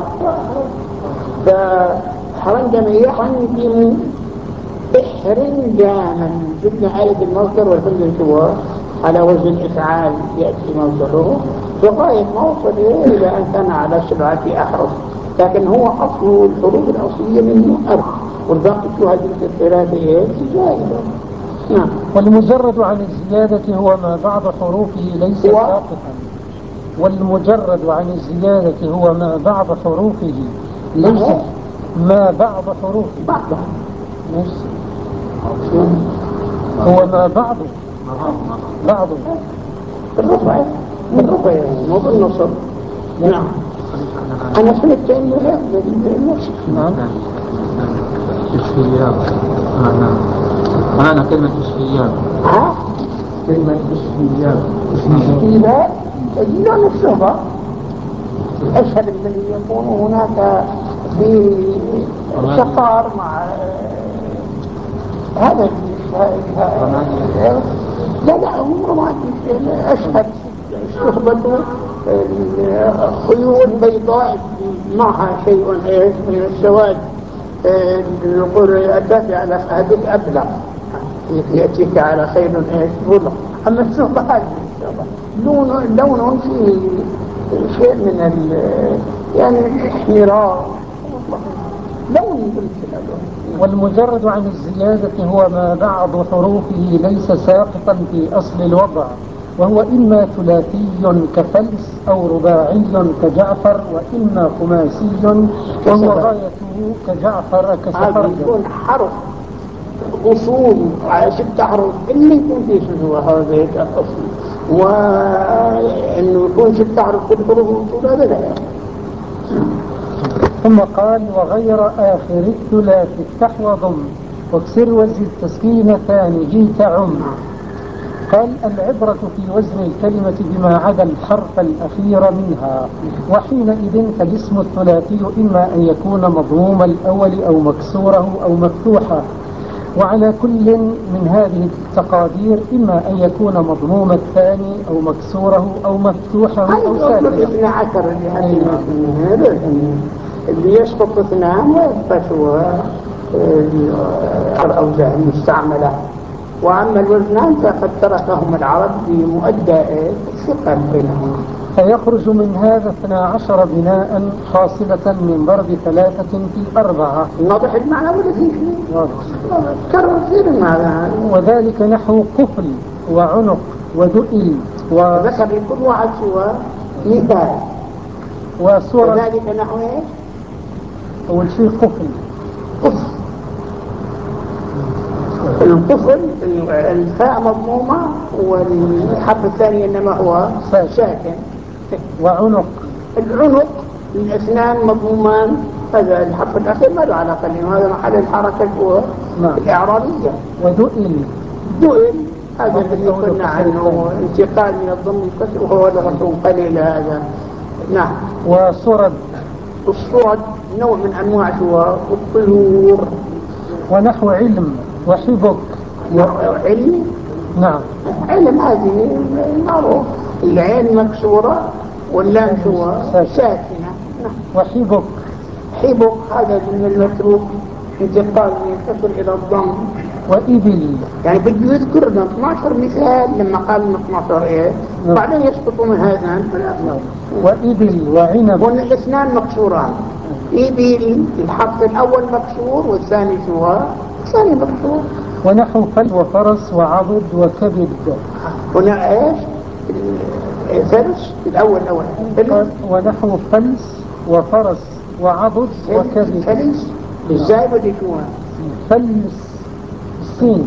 فحرنجم يحرنجم إحرنجاما. جبنا آية المصدر والفعل سوى على وزن إفعال يأتي مصدره، فغاية ما وصل إلى أن كان على 7 أحرف، لكن هو أصل الحروف الأصلية منه 4 والباقي هذه الثلاثة زائدة. نعم. والمجرد عن الزيادة هو ما بعض حروفه ليس ساقطا. والمجرد عن الزيادة هو ما بعض حروفه ليس ما بعض حروفه هو ما بعض بالرفع مو بالنصر. نعم. أنا سمعت إنه لا بالنصر. نعم. كشفيات معنى كلمة كشفيات. كلمة كشفيات لا نفسها. الأشهر الذي يكون هناك في شقار مع هذا لا عمره ما أشهد شهبة خيول بيضاء معها شيء من السواد. نقول أتاتي على هذه أبلغ يأتيك على خير بلغ. أما الشهبة هذه الشهبة لون فيه شيء من يعني الاحمرار لون بالكلام. والمجرد عن الزيادة هو ما بعض حروفه ليس ساقطا في أصل الوضع، وهو إما ثلاثي كفلس أو رباعي كجعفر، وإما خماسي وهو غايته كجعفر كسفر. يكون حرف أصول على 6 حروف اللي يكون فيه شنو هذا الأصل، وإنه يكون 6 حروف كل حروف أصول هذا لا. ثم قال وغير آخر الثلاث افتح وضم واكسر وزد تسكينتان جيت عم. قال العبرة في وزن الكلمة بما عدا الحرف الأخير منها، وحينئذ فالاسم الثلاثي إما أن يكون مضموم الأول أو مكسوره أو مفتوحا، وعلى كل من هذه التقادير إما أن يكون مضموم الثاني أو مكسوره أو مفتوحه أو ساكنا. 12 اللي يسقط 2 ويبقى الأوزان المستعملة. وأما الوزنان فقد تركهم العرب بمؤدى الثقل بينهم. فيخرج من هذا 12 بناء حاصلة من ضرب 3 في 4. واضح المعنى ولا فيه شيء؟ كرر كثير المعنى. وذلك نحو قفل وعنق ودئل وذكر لكل واحد سوى مثال. وصورة. وذلك نحو ايش؟ أول شيء قفل. القفل الفاء مضمومة والحرف الثاني إنما هو ساكن. وعنق العنق الأسنان مضمومان هذا الحرف الأخير ما له علاقة لأنه هذا محل الحركة الإعرابية. ودؤل دؤل هذا الذي قلنا عنه انتقال من الضم الكسر وهو لغة قليلة هذا. نعم. وصرد. الصرد نوع من أنواع الطيور. ونحو علم وحبك. علم. نعم. علم هذه معروف، العين مكسورة واللام ساكنة. وحبك. حبك هذا من المتروك انتقال من الكسر إلى الضم. وإبل يعني بده يذكر لنا 12 مثال لما قال من 12 ايه بعدين يسقطوا من هذا. وإبل وعنب. هن الاثنان مكسوران. إبل الحرف الأول مكسور والثاني الثاني مكسور. ونحو فل وفرس وعضد وكبد. هنا ايش؟ فلس الأول ونحو فلس وفرس وعضد وكبد. فلس ازاي بدي يكون؟ فلس السين.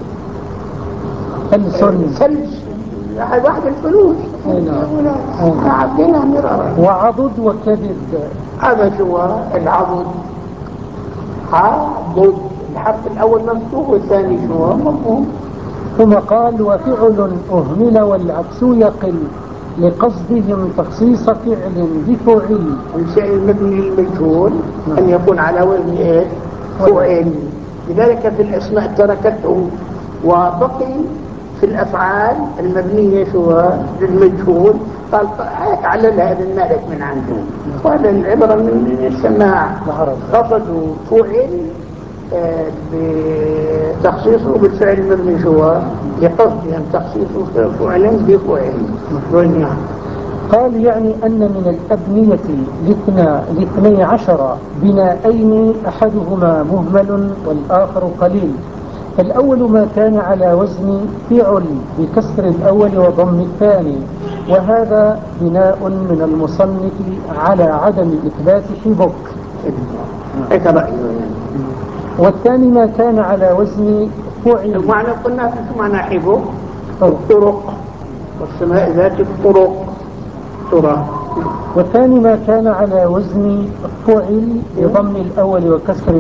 فلس واحد الفلوس. عبدنا مرارا. وعضد وكبد. هذا العضد. عضد الحرف الأول مفتوح والثاني مفهوم. ثم قال وفعل أهمل والعكس يقل لقصدهم تخصيص فعل بفعل. الفعل المبني للمجهول أن يكون على وزن ايه؟ فعل. لذلك في الأسماء تركته وبقي في الأفعال المبنية للمجهول قال عللها ابن مالك من عنده. وهذا العبرة من السماع. قصدوا فعل بتخصيصه بالفعل المبني لقصدهم تخصيصه فعلا بفعل. قال يعني أن من الأبنية لاثني عشر بناءين أحدهما مهمل والآخر قليل. فالأول ما كان على وزن فعل بكسر الأول وضم الثاني، وهذا بناء من المصنف على عدم إثبات حبك. والثاني ما كان على وزن فعل. معنى قلنا في معنى حبك الطرق والسماء ذات الطرق ترى. والثاني ما كان على وزن فعل بضم الأول وكسر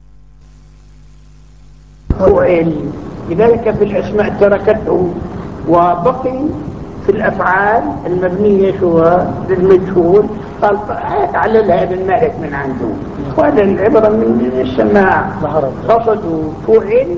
فعل. لذلك في الأسماء تركته وبقي في الأفعال المبنية للمجهول قال عللها ابن مالك من عنده. وهذا العبرة من السماع. قصدوا فعل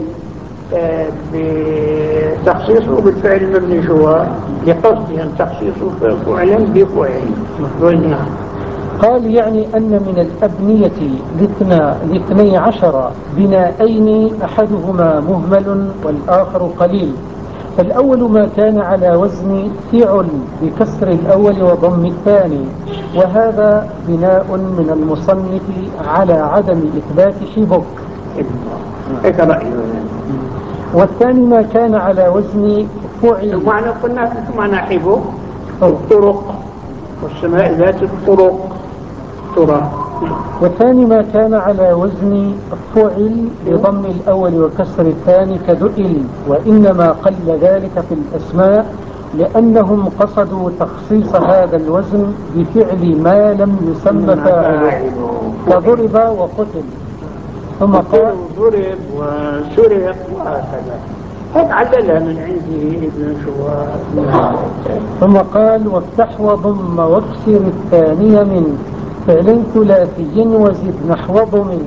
بتخصيصه بالفعل المبني لقصدهم تخصيصه فعلا بفعل. قال يعني أن من الأبنية لاثني عشر بناءين أحدهما مهمل والآخر قليل. فالأول ما كان على وزن فعل بكسر الأول وضم الثاني، وهذا بناء من المصنف على عدم إثبات حبك. والثاني ما كان على وزن فعل. معنى قلنا في معنى حبك الطرق والسماء ذات الطرق ترى. والثاني ما كان على وزن فعل بضم الأول وكسر الثاني كدؤل، وإنما قل ذلك في الأسماء لأنهم قصدوا تخصيص هذا الوزن بفعل ما لم يسمى فاعله كضرب وقتل. ثم قال ضرب وسرق وهكذا. هذا عللها من عنده ابن شوار. ثم قال وافتح وضم واكسر الثانية من فعل ثلاثي وزد نحو ضم.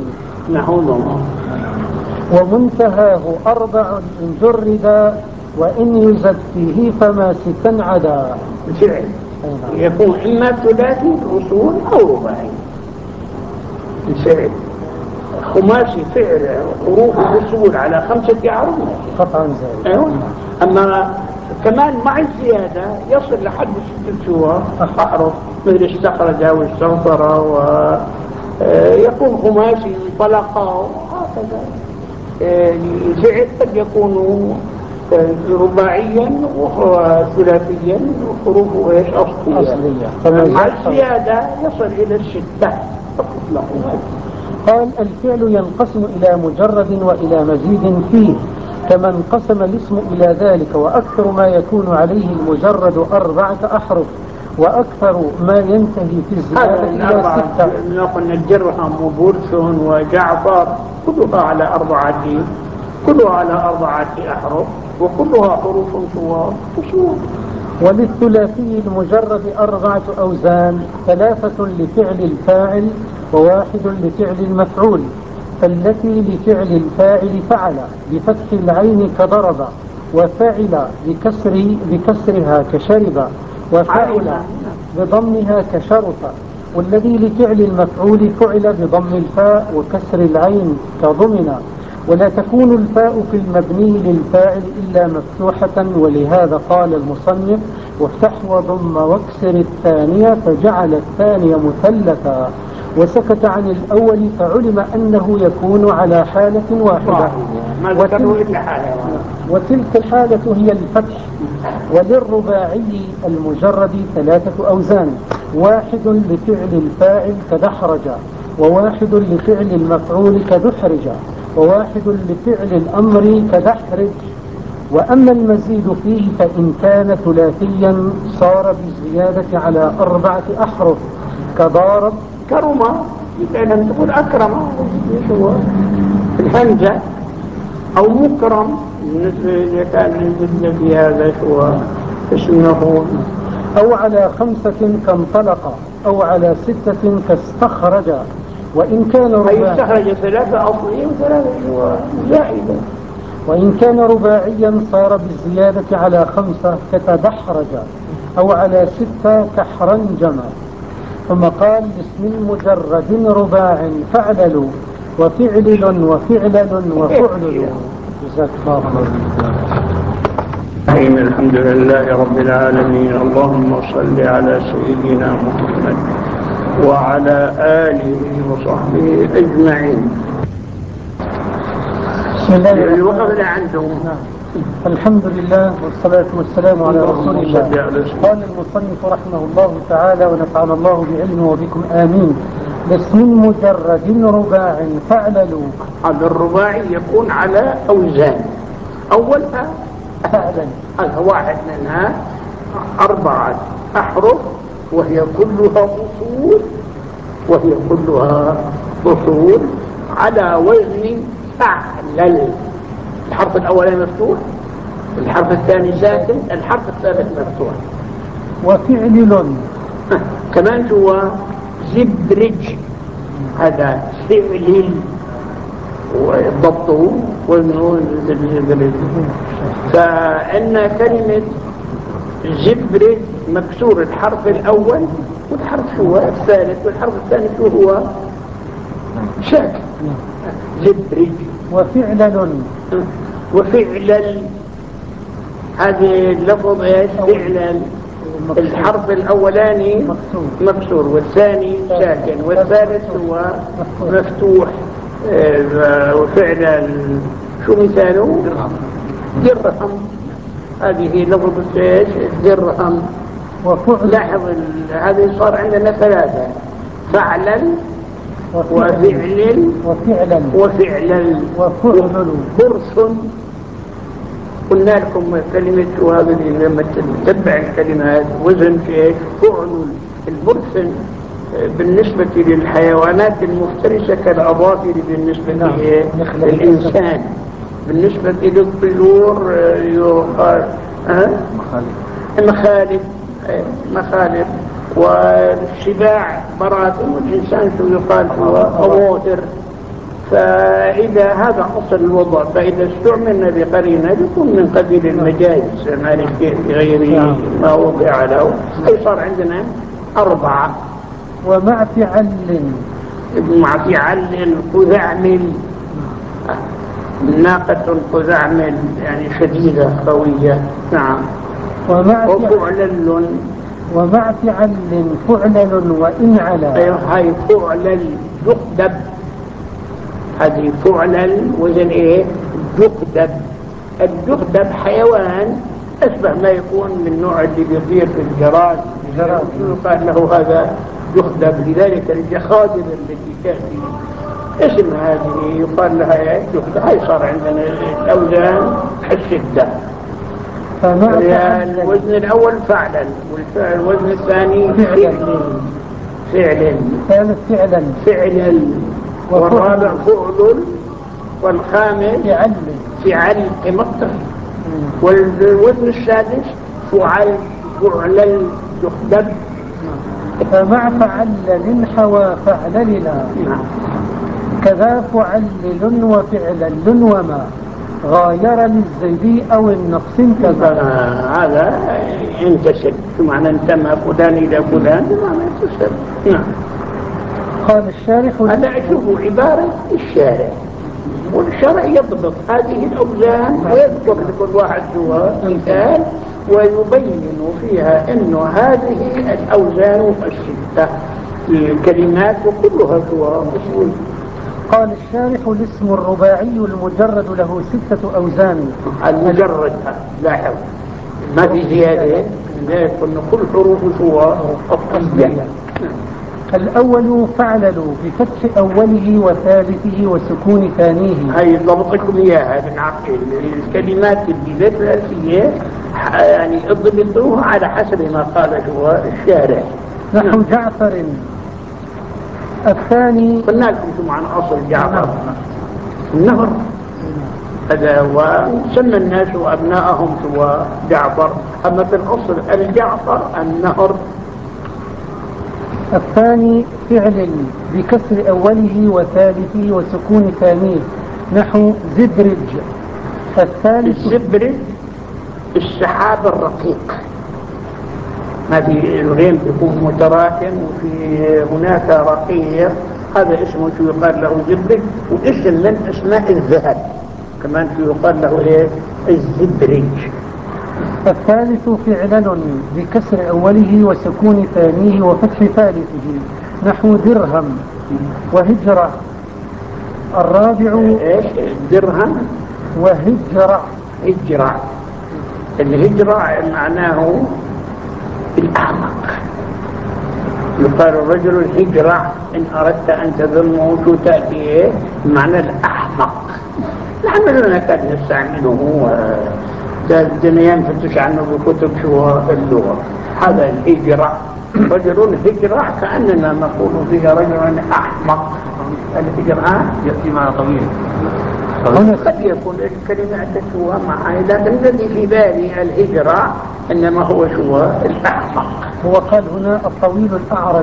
ومنتهاه أربع إن جرد وإن يزد فيه فما ستا عدا. الفعل يكون إما ثلاثي الأصول أو رباعي. الفعل خماسي فعل حروف الأصول على 5 أعراب قطعا زائد. أيوة. أما كمان مع الزيادة يصل لحد 6 أحرف مثل استخرج واستنصر ويكون خماسي طلقة وهكذا. الفعل قد يكون رباعيا وثلاثيا وحروفه ايش أصلية. مع الزيادة يصل إلى 6. قال الفعل ينقسم إلى مجرد وإلى مزيد فيه، كما انقسم الاسم إلى ذلك، وأكثر ما يكون عليه المجرد 4 أحرف، وأكثر ما ينتهي في الزيادة هذا إلى الأربعة 6. قلنا الدرهم وبورس وجعفر كلها على 4، كلها على 4 أحرف، وكلها حروف صور. وللثلاثي المجرد 4 أوزان، 3 لفعل الفاعل و1 لفعل المفعول. فالتي لفعل الفاعل فعل بفتح العين كضرب، وفعل بكسرها كشرب، وفعل بضمها كشرف. والذي لفعل المفعول فعل بضم الفاء وكسر العين كضمن. ولا تكون الفاء في المبني للفاعل إلا مفتوحة، ولهذا قال المصنف: وافتح وضم واكسر الثانية، فجعل الثانية مثلثا. وسكت عن الأول فعلم أنه يكون على حالة واحدة، وتلك الحالة هي الفتح. وللرباعي المجرد 3 أوزان، 1 لفعل الفاعل كدحرج، و1 لفعل المفعول كدحرج، و1 لفعل الأمر كدحرج. وأما المزيد فيه فإن كان ثلاثيا صار بالزيادة على 4 أحرف كضارب كرمة، لأن تقول أكرم الهمزة، أو مكرم بالنسبة إذا كان يجد في هذا شو اسمه، أو على 5 كانطلق، أو على 6 كاستخرج. وإن كان أي استخرج 3 أصلية و3 زائدة. وإن كان رباعيا صار بالزيادة على 5 كتدحرج، أو على 6 كحرنجم. ثم قال: باسم مجرد رباع فعلل وفعلل وفعلل وفعلل. جزاك الله خير. الحمد لله رب العالمين. اللهم صل على سيدنا محمد وعلى آله وصحبه أجمعين. بسم الله الرحمن الرحيم. عندهم الحمد لله والصلاة والسلام على رسول الله. قال المصنف رحمه الله تعالى، ونفعنا الله بعلمه وبكم آمين: باسم مجرد رباع فعلل. هذا الرباعي يكون على أوزان. أولها فعلل، هذا واحد منها 4 أحرف، وهي كلها أصول، على وزن فعلل. الحرف الأولاني مفتوح، الحرف الثاني ساكن، الحرف الثالث مفتوح. وفعلل كمان هو زبرج، هذا فعلل وضبطه وزنه زبرج. فإن كلمة زبرج مكسور الحرف الأول والحرف هو الثالث، والحرف الثالث هو ساكن. زبرج. وفعلل هذه اللفظ ايش؟ فعلل. الحرف الاولاني مكسور، والثاني ساكن، والثالث هو مفتوح. وفعلل شو مثاله؟ درهم. هذه لفظة ايش؟ درهم. لاحظ هذه صار عندنا 3: فعلل وفعلل برص. قلنا لكم كلمة، وهذا لما تتبع الكلمات وزن في ايش؟ فعل. البرص بالنسبة للحيوانات المفترسة كالأظافر بالنسبة للإنسان. بالنسبة للطيور يقال مخالب. والسباع براثن، والإنسان شو يقال هو أواثر. فإذا هذا أصل الوضع، فإذا استعملنا بقرينة يكون من قبيل المجاز بغير ما وضع له، أي صار عندنا 4. ومع فعل قذعمل، ناقة قذعمل يعني شديدة قوية. نعم. ومع فعلل وإن على. هاي فعلل يقدب، هذه فعلل وزن ايه؟ يقدب. الجقدب حيوان أشبه ما يكون من نوع اللي بيطير في الجراد، يقال له هذا يقدب. لذلك الجخادر التي تأتي اسم هذه يقال لها يقدب. هاي صار عندنا الأوزان الشدة. فمع فعل الوزن الأول فعلا، والوزن الثاني فعلا، الثالث فعلا والرابع فعل، والخامس فعل مقطع، والوزن السادس فعل يخدم. فمع فعلل حوى فعللنا كذا فعلل وفعلل وما غاير للزيد أو النقص انتبه. هذا ينتسب، بمعنى انتمى فلان إلى فلان بمعنى ينتسب. نعم. قال الشارح هذا أشوف عبارة الشارع، والشرع يضبط هذه الأوزان ويذكر لكل واحد هو مثال ويبين فيها أنه هذه الأوزان الستة الكلمات وكلها هو أصول. قال الشارح الاسم الرباعي المجرد له 6 أوزان. المجرد لاحظ ما في زيادة، لا يكون كل حروف هو أصلية. الأول فعلل بفتح أوله وثالثه وسكون ثانيه. هاي ضبطكم إياها بالعقل. الكلمات اللي ذات الألفية يعني اضبطوها على حسب ما قال هو الشارع. نحو جعفر. الثاني قلنا لكم شو معنى أصل جعفر؟ النهر. هذا هو سمى الناس أبناءهم سوى جعفر، أما في الأصل الجعفر النهر. الثاني فعل بكسر أوله وثالثه وسكون ثانيه نحو زبرج. الثالث الزبرج السحاب الرقيق، ما في الغيم يكون متراكم وفي هناك رقيق، هذا اسمه شو يقال له زبرج. واسم من اسماء الذهب كمان شو يقال له ايه الزبرج. الثالث فعلل بكسر أوله وسكون ثانيه وفتح ثالثه نحو درهم وهجرة. الرابع ايش درهم وهجرة. هجرة. الهجرة معناه الأحمق. يقال الرجل الهجرة إن أردت أن تذمه شو تأتي معنى الأحمق. نحن لنا كان نستعمله الدنيا نفتش عنه بكتب شو اللغة. هذا الهجرة، رجل هجرة كأننا نقول فيها رجل أحمق. الهجرة يأتي مع طويل. هنا قد يكون الكلمة تشوه معي، لكن الذي في بالي الهجرة إنما هو شو الأحمق. هو قال هنا الطويل الأعرج.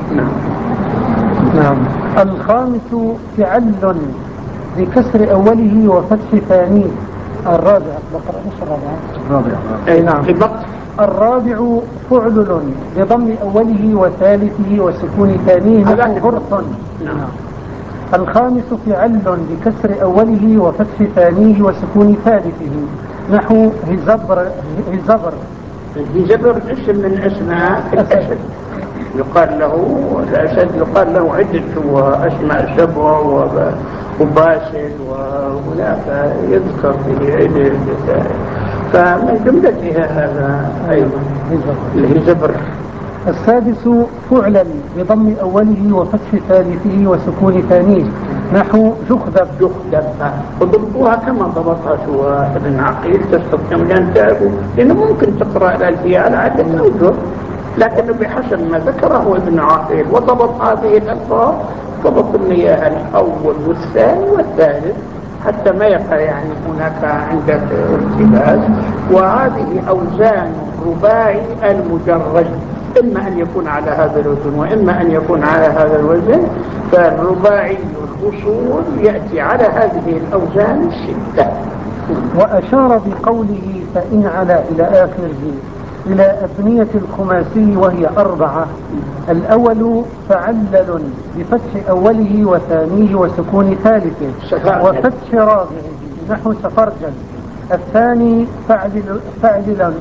نعم. الخامس فعل بكسر أوله وفتح ثانيه. الرابع بقرأ مش الرابع. أي نعم. الرابع فعل بضم أوله وثالثه وسكون ثانيه نحو غرف. نعم. الخامس فعل بكسر أوله وفتح ثانيه وسكون ثالثه نحو هزبر. الهزبر اسم من أسماء الأسد، يقال له الأسد يقال له عدة أسماء سبع وباسل وهناك يذكر في عدة، فمن جملتها هذا أيضا الهزبر. السادس فعلا بضم أوله وفتح ثالثه وسكون ثانيه نحو جخدب. وضبطوها كما ضبطها سوى ابن عقيل تستطيع أن تعرفوا، لأنه ممكن تقرأ الألفية على عدة أوجه، لكنه بحسب ما ذكره ابن عقيل وضبط هذه الألفاظ، ضبط المياه الأول والثاني والثالث حتى ما يقع يعني هناك عندك التباس. وهذه أوزان رباعي المجرد، إما أن يكون على هذا الوزن وإما أن يكون على هذا الوزن. فالرباعي الأصول يأتي على هذه الأوزان الستة. وأشار بقوله فإن على إلى آخره إلى أبنية الخماسي وهي 4. الأول فعلل بفتح أوله وثانيه وسكون ثالثه وفتح رابعه نحو سفرجل. الثاني فاعلل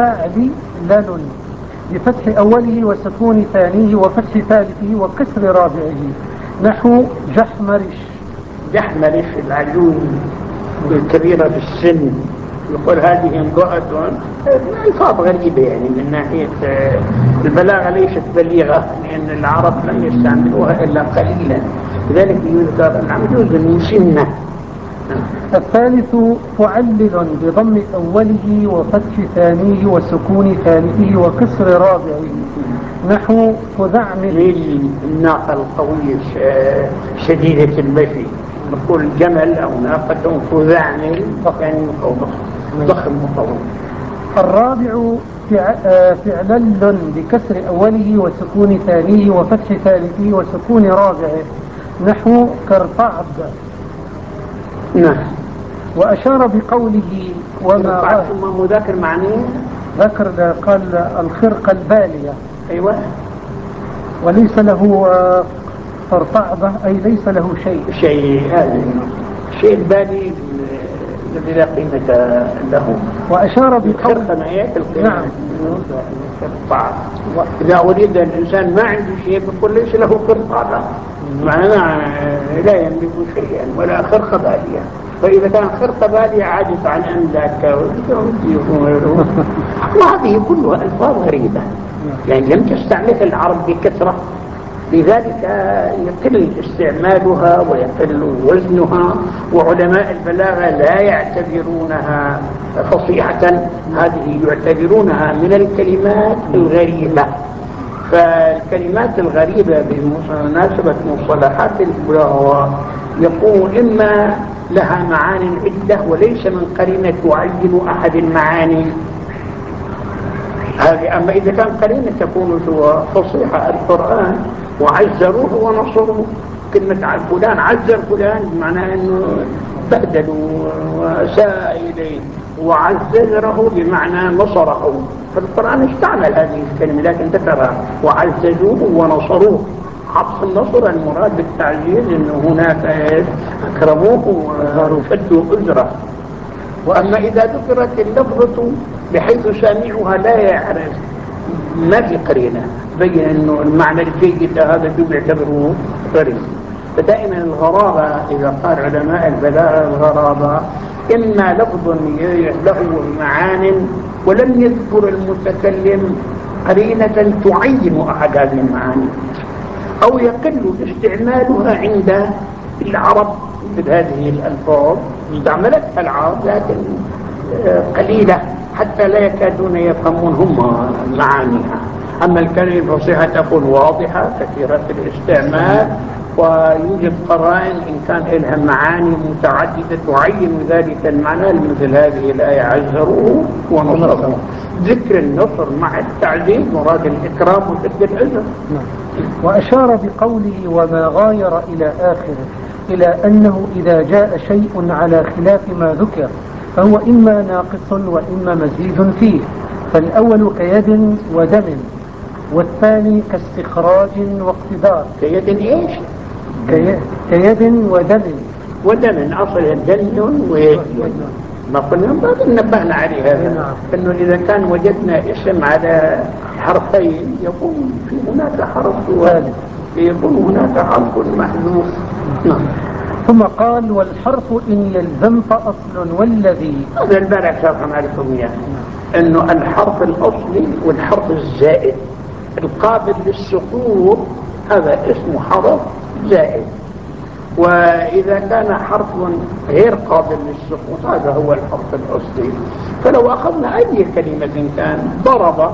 بفتح أوله وسكون ثانيه وفتح ثالثه وكسر رابعه نحو جحمرش العجوز الكبيرة في السن، يقول هذه امرأة. ألفاظ غريبة يعني من ناحية البلاغة ليست بليغة، لأن العرب لم يستعملوها إلا قليلا، لذلك يذكر العجوز المسنة. الثالث فعلل بضم أوله وفتح ثانيه وسكون ثالثه وكسر رابعه، نحو فذعمل. الناقة القوية شديدة المشي، نقول جمل أو ناقة فذعمل، يعني ضخم وقوي. الرابع فعلل بكسر أوله وسكون ثانيه وفتح ثالثه وسكون رابعه، نحو كرطعب. نعم. وأشار بقوله وما غير. ثم مذاكر معنيه ذكر قال الخرقة البالية. أيوة. وليس له قرطعبة أي ليس له شيء. هذا الشيء البالي الذي لا قيمة له. وأشار بقوله نعم. إذا أريد الإنسان ما عنده شيء بيقول ليس له قرطعبة، معناه لا يملك شيئا ولا خرقة بالية. فإذا كان خرقة بالية عاجز عن أن ذاك وهذه كلها ألفاظ غريبة، يعني لم تستعملها العرب بكثرة، لذلك يقل استعمالها ويقل وزنها، وعلماء البلاغة لا يعتبرونها فصيحة، هذه يعتبرونها من الكلمات الغريبة. فالكلمات الغريبة بمناسبة مصطلحات البلاغة يكون إما لها معاني عدة وليس من قرينة تعين أحد المعاني هذه. أما إذا كان قرينة تكون فصيحة القرآن وعزروه ونصروه، كلمة فلان عزر فلان بمعنى أنه بهدلوا وساء إليه، وعزره بمعنى نصره. فالقرآن استعمل هذه الكلمة لكن ذكرها وعززوه ونصروه. عطف النصر المراد بالتعزيز أنه هناك أكرموه وفدوا أجره. وأما إذا ذكرت اللفظة بحيث سامعها لا يعرف ما في قرينة بين أنه المعنى الجيد هذا يعتبره غريب. فدائما الغرابة إذا قال علماء البلاغة الغرابة إما لفظ له معان ولم يذكر المتكلم قرينة تعين أحد هذه المعاني، أو يقل استعمالها عند العرب مثل هذه الألفاظ استعملتها العرب لكن قليلة حتى لا يكادون يفهمون هم معانيها. أما الكلمة الفصيحة تكون واضحة كثيرة الاستعمال، ويوجد قرائن إن كان لها معاني متعددة تعين ذلك المعنى، مثل هذه الآية عزروه ونصروه. ذكر النصر مع التعزيز مراد الإكرام وذكر الأجر. وأشار بقوله وما غاير إلى آخره إلى أنه إذا جاء شيء على خلاف ما ذكر فهو إما ناقص وإما مزيد فيه، فالأول كيد ودم، والثاني كاستخراج واقتدار. كيد إيش؟ كيد ودم. ودم أصل دم ويد، ما قلنا نبهنا عليه هذا، أنه إذا كان وجدنا اسم على حرفين يكون في هناك حرف ثالث، يكون هناك حرف محذوف. نعم. ثم قال والحرف إن يلزم فأصل والذي. هذا البارع شرحنا لكم إياه، أنه الحرف الأصلي والحرف الزائد القابل للسقوط هذا اسمه حرف زائد، وإذا كان حرف غير قابل للسقوط هذا هو الحرف الأصلي. فلو أخذنا أي كلمة كان ضرب،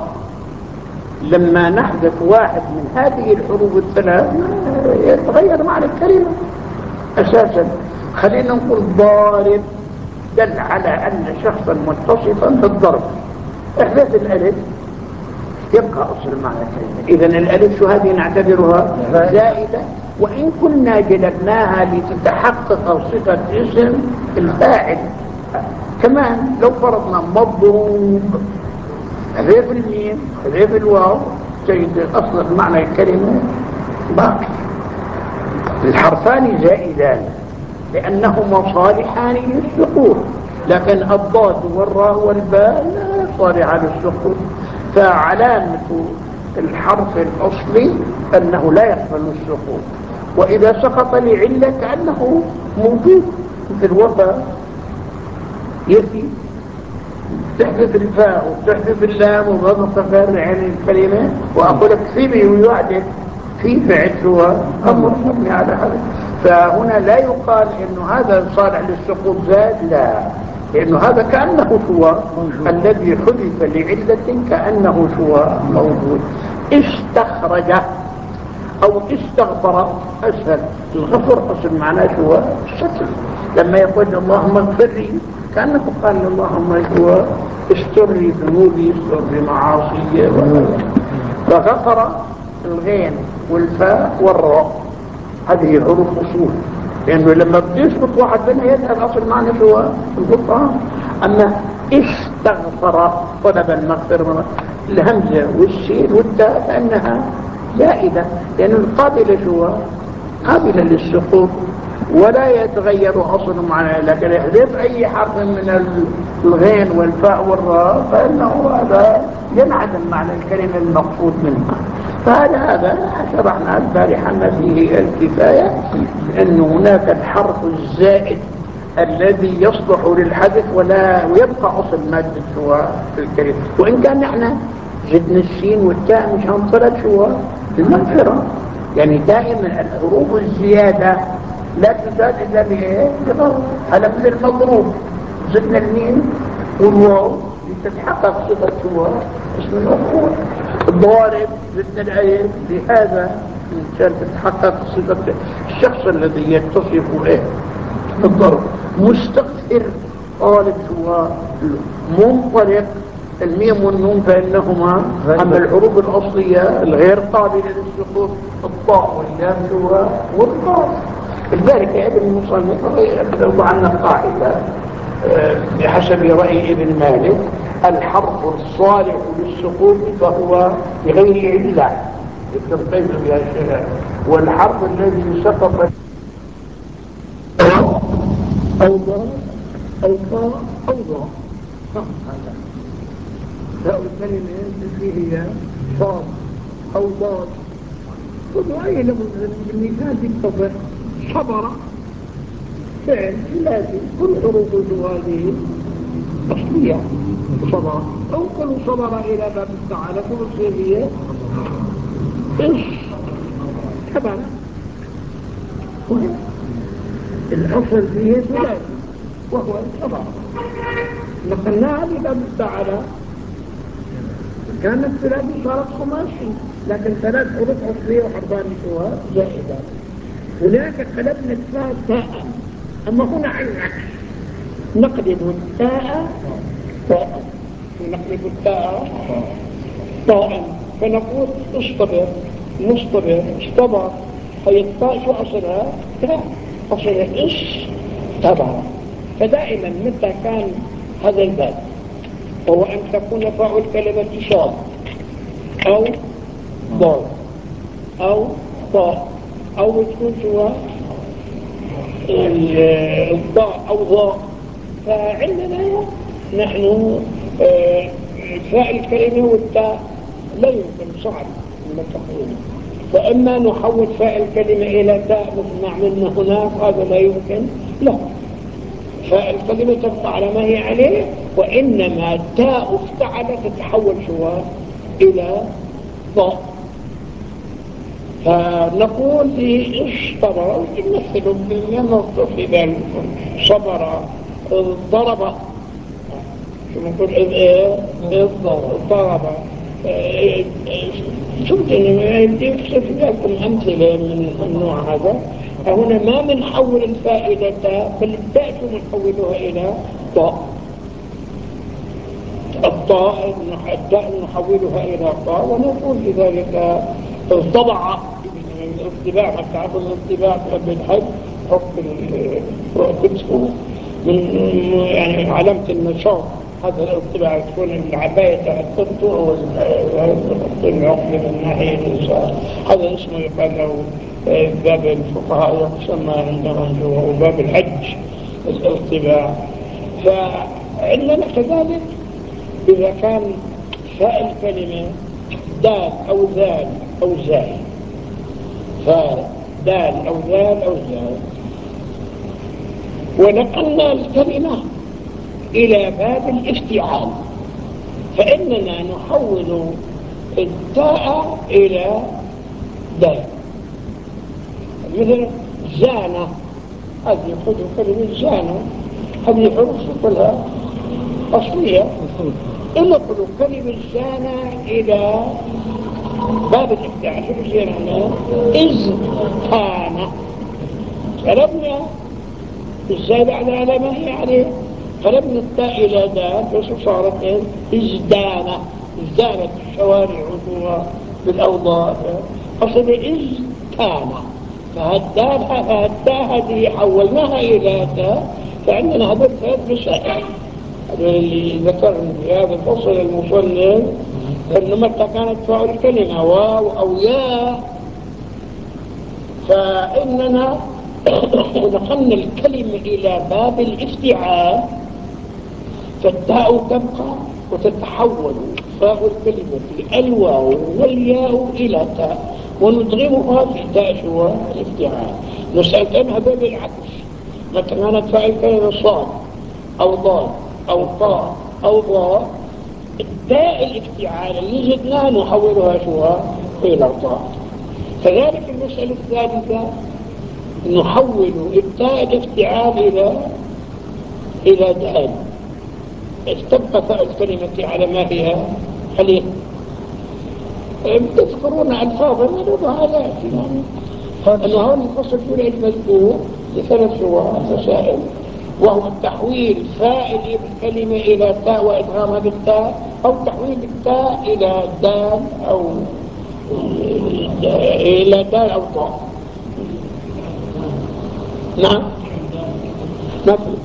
لما نحذف واحد من هذه الحروف الثلاث يتغير معنى الكلمة أساسا. خلينا نقول ضارب دل على أن شخصا متصفا بالضرب، احذف الألف يبقى أصل معنى الكلمة. إذن الألف شو هذه نعتبرها زائدة، وإن كنا جلبناها لتتحقق صفة اسم الفاعل. كمان لو فرضنا مضروب حذف الميم حذف الواو تجد أصل معنى الكلمة باقي. الحرفان زائدان لأنهما صالحان للسقوط، لكن الضاد والراء والباء لا صالحان للسقوط. فعلامة الحرف الأصلي أنه لا يقبل السقوط، وإذا سقط لعلة كأنه موجود مثل وفاء يفي، تحذف الفاء وتحذف اللام وغض تفرع عن الكلمة، وأقول لك في ويعدل في فعل هو أمر مبني على هذا. فهنا لا يقال انه هذا صالح للسقوط زاد، لا، لانه هذا كأنه هو الذي حذف لعلة كأنه هو موجود. استخرج او استغفر اسهل. الغفر اصل معناه هو الستر. لما يقول اللهم اغفر لي كأنه قال اللهم هو استر لي ذنوبي، استر لي معاصي. فغفر الغين والفاء والراء، هذه حروف اصول، لانه لما بيسقط واحد منها يذهب اصل معنى هو الغفران. اما استغفر طلب المغفرة، الهمزة والسين والتاء كأنها زائدة، لأنه القابلة هو قابلة للسقوط ولا يتغير أصل معناه، لكن يحذف أي حرف من الغين والفاء والراء فإنه هذا ينعدم معنى الكلمة المقصود منها. فهذا شرحنا البارحة ما فيه الكفاية، أن هناك الحرف الزائد الذي يصلح للحذف ويبقى أصل مادة هو الكلمة، وإن كان نحن زدنا السين والتاء مش هنطلب هو المغفرة. يعني دائما الحروف الزيادة لا تزاد إلا بإيه؟ بغرض. هذا مثل المضروب زدنا الميم والواو لتتحقق صفة هو اسم المفعول. الضارب زدنا العين لهذا عشان تتحقق صفة الشخص الذي يتصف إيه بالضرب. مستغفر طالب هو منطلق، الميم والنون فإنهما أما الحروف الأصلية الغير قابلة للسقوط الطاء واللام والقاف. لذلك ابن المصنف يبدو عنا قاعدة بحسب رأي ابن مالك: الحرف الصالح للسقوط فهو بغير علة الترتيب يا شيخ، والحرف الذي سقط أو ضاء أو طاء أو ضاء لا الكلمة فيه هي صاد أو ضاد. وضعي له المثال يتضح: صبر فعل لازم، كل حروف هذه أصلية. صبر أو كل صبر إلى باب التعالى كل هي إيش كمان الأصل فيه ثلاثي وهو الصبر. نقلناها لباب التعالى كانت ثلاثي صارت خماسي، لكن ثلاث حروف أصلية وحرفان سوا زائدة. هناك قلبنا التاء تاء، أما هنا على العكس نقلب التاء تاء ونقلب التاء طاء، فنقول اصطبر مصطبر اصطبر. هي الطاء شو أصلها؟ تاء أصلها اصطبر. فدائما متى كان هذا الباب هو أن تكون فاء الكلمة صاد أو ضاد أو طاء أو تكون سوى الضاء أو ضاء. فعندنا نحن فاء الكلمة والتاء لا يمكن صعب المتقين، فإما نحول فاء الكلمة إلى تاء مثل ما عملنا هناك، هذا لا يمكن. لا، فاء الكلمة تبقى على ما هي عليه، وإنما تاء افتعل تتحول شوى إلى ضاء. فنقول اشترى نمثل بالنص في ذلك: صبر ضرب، شو نقول إذ ضرب. شفت انه يمدي يكشف لكم امثله من النوع هذا. هنا ما بنحول الفاء الى تاء، بل التاء شو بنحولها الى طاء. الطاء نحولها الى طاء، ونقول بذلك الطبع الانطباع. ما تعرفوا الانطباع بالحج حكم من يعني علامة النشاط. هذا الانطباع تكون العباية تحطه او العقل من ناحية اليسار، هذا اسمه يقال له باب الفقهاء يسمى عندهم هو باب الحج الانطباع. فعندنا كذلك إذا كان فاء الكلمة دال أو ذال أو زال، فدال أو ذال أو زال، ونقلنا الكلمة إلى باب الافتعال، فإننا نحول التاء إلى دال. مثل زانة، هذه خذوا كلمة زانة، هذه حروف كلها أصلية. انقلوا كلمة زانة إلى باب الافتعال. شو زانة؟ إذ كان. قلبنا ازاي بعد على ما هي عليه؟ قلبنا التاء إلى دال بس صارت إيه؟ ازدانة. ازدانت الشوارع بالأوضاع. أصل إذ كان، فالتاء هذه حولناها إلى تاء، فعندنا هذا ثلاث مسائل. هذا اللي ذكرنا في هذا الفصل المصنف، أنه متى كانت فاعل الكلمة واو أو ياء، فإننا نقلنا الكلمة إلى باب الافتعال، فالتاء تبقى وتتحول فاء الكلمة الواو والياء إلى تاء، وندغمها في تاء شو الافتعال. مسألة أنها باب العكس، متى كانت فاء الكلمة صاد أو ضاد أو طاء أو ضاء، التاء الافتعال اللي زدناها نحولها شو إلى طاء. كذلك المسألة الثالثة نحول التاء الافتعال إلى دال، تبقى فاء الكلمة على ما هي عليه. تذكرون ألفاظا ونضعها أنه هون الفصل في المذكور لثلاث مسائل، وهو تحويل فاء الكلمة إلى تاء وإدغامها بالتاء، أو تحويل التاء إلى دال أو إلى دال أو طاء. نعم مثل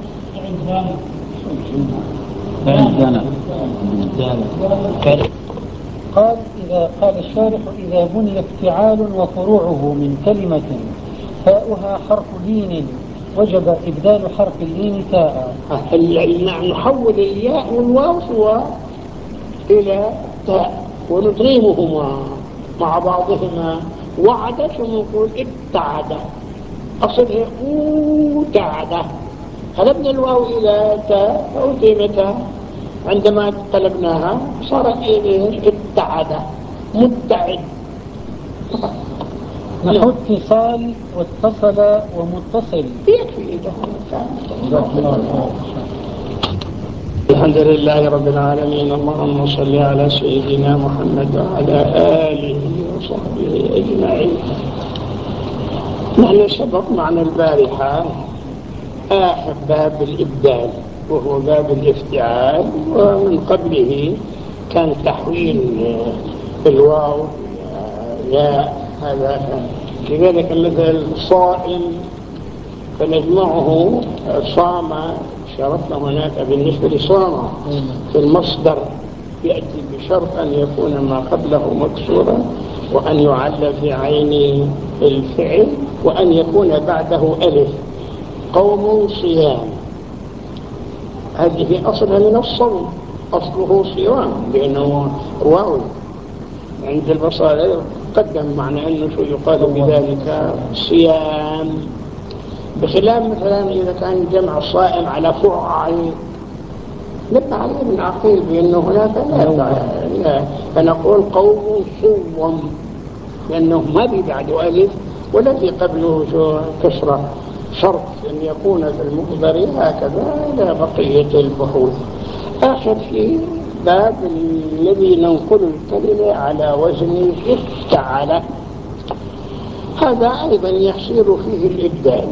قال الشارح: إذا بني افتعال وفروعه من كلمة فاؤها حرف لين وجب إبدال حرف اللين تاء. نحول الياء والواو إلى تاء ونضربهما مع بعضهما. وعد شو نقول؟ ابتعد، أصلها أوتعد، قلبنا الواو إلى تاء فأتيمتها، عندما قلبناها صارت ابتعد مبتعد. نحو اتصال واتصل ومتصل. يكفي إذا الحمد لله رب العالمين. اللهم صل على سيدنا محمد وعلى آله وصحبه أجمعين. نحن سبق معنا البارحة آخر باب الإبدال وهو باب الافتعال، ومن قبله كان تحويل الواو ياء. هذا كذلك مثل صائم فنجمعه صام، شرطنا هناك بالنسبة لصام في المصدر يأتي بشرط أن يكون ما قبله مكسورا، وأن يعلى في عين الفعل، وأن يكون بعده ألف. قوم صيام، هذه أصلها من الصوم، أصله صيام لأنه واو. عند البصائر قدم معنى أنه شو يقال بذلك صيام، بخلاف مثلا إذا كان جمع الصائم على فعل نبنى عليه ابن عقيل بأنه هناك لا، فنقول قوم صوم لأنه ما بيبعد ألف ولا في قبله كسرة، شرط أن يكون في المقدر هكذا إلى بقية البحوث. آخر شيء باب الذي ننقل الكلمة على وزن افتعل، هذا أيضا يحصل فيه الإبدال.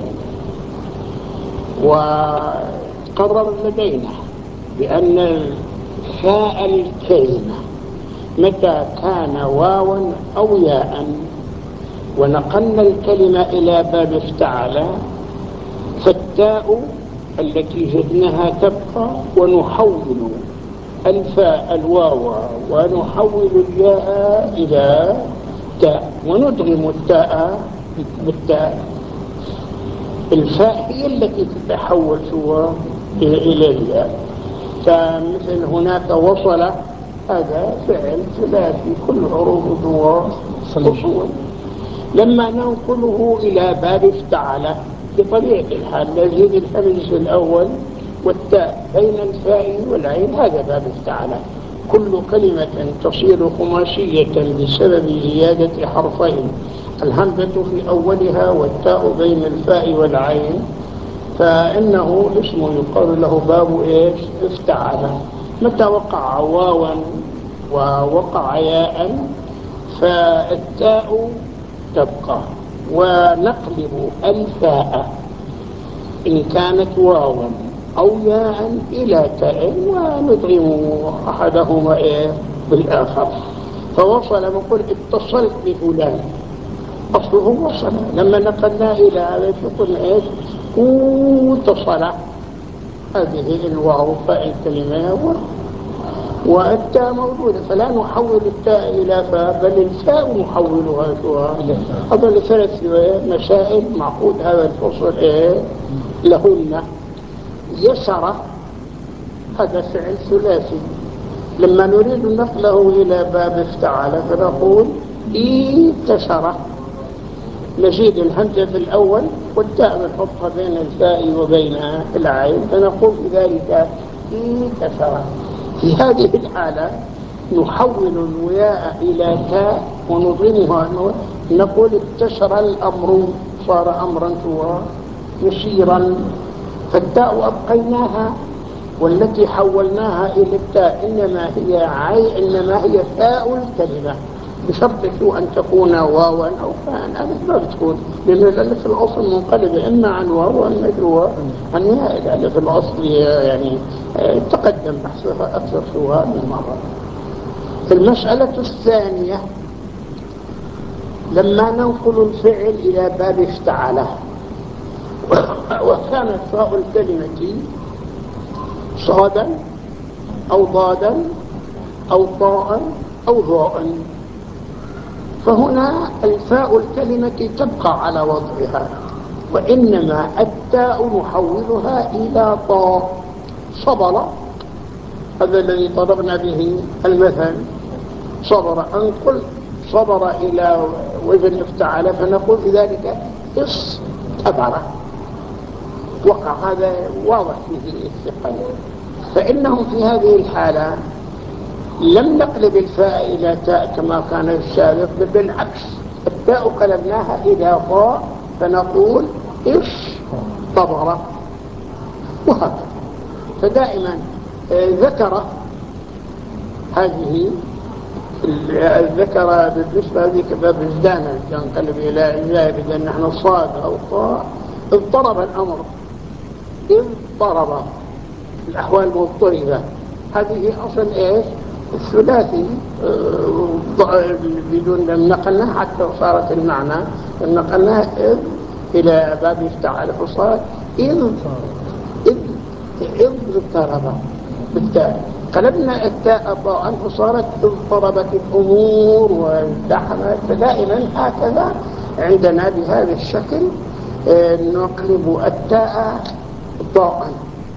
وقرر لدينا بأن فاء الكلمة متى كان واوا أو ياء ونقلنا الكلمة إلى باب افتعل، فالتاء التي زدناها تبقى، ونحول الفاء الواو ونحول الياء إلى تاء وندغم التاء بالتاء. الفاء هي التي تتحول إلى الياء. فمثل هناك وصل، هذا فعل ثلاثي كل حروفه وصول. لما ننقله إلى باب افتعل بطبيعة الحال نزيد الحمز الأول والتاء بين الفاء والعين، هذا باب افتعل. كل كلمة تصير خماسية بسبب زيادة حرفين الهمزة في أولها والتاء بين الفاء والعين، فإنه اسم يقال له باب إيش؟ افتعل. متى وقع واوا ووقع ياء فالتاء تبقى، ونقلب الفاء إن كانت واوا أو ياء إلى تاء وندغم أحدهما بالآخر. فوصل نقول اتصلت بفلان، أصله وصل، لما نقلنا إلى هذا قلنا إيش؟ اتصل. هذه الواو فاء الكلمة والتاء موجودة، فلا نحول التاء إلى فاء بل الفاء نحولها شوها. هذا لثلاث مسائل معقود هذا الفصل لهن. يسر هذا فعل ثلاثي، لما نريد نقله إلى باب افتعل فنقول اتصر، نزيد الهمزة في الأول والتاء نحطها بين الفاء وبين العين فنقول بذلك اتصر. في هذه الحالة نحول الوياء إلى تاء ونضمها، نقول اتصر الأمر، صار أمرا يسيرا. فالتاء أبقيناها، والتي حولناها إلى التاء إنما هي تاء الكلمة، بشرط أن تكون واوا أو فاء. هذا ما بتكون، لأن الألف الأصل منقلبة إما عن واو أو عن ياء. الألف الأصل يعني تقدم بحثها أكثر شوها من مرة. المسألة الثانية لما ننقل الفعل إلى باب افتعله وكانت فاء الكلمة صادا أو ضادا أو طاء أو ضاء، فهنا الفاء الكلمة تبقى على وضعها، وإنما التاء نحولها إلى طاء. صبر، هذا الذي ضربنا به المثل، صبر، أنقل صبر إلى وزن افتعل فنقول بذلك اصطبر، وقع. هذا واضح فيه الثقل. فإنهم في هذه الحالة لم نقلب الفاء إلى تاء كما كان السابق، بل بالعكس، التاء قلبناها إلى طاء فنقول اصطبر، وهكذا. فدائما ذكر هذه الذكر بالنسبة هذه كباب ازدانا ينقلب إلى الزائد، لأن نحن صاد أو طاء. اضطرب الأمر، اضطرب، الأحوال مضطربة. هذه أصل إيش؟ الثلاثي بدون لم نقلنا حتى صارت المعنى، نقلنا إلى باب افتعل فصارت إذ اضطرب بالتاء، قلبنا التاء طاء فصارت اضطربت الأمور وازدحمت. فدائما هكذا عندنا بهذا الشكل نقلب التاء طاء.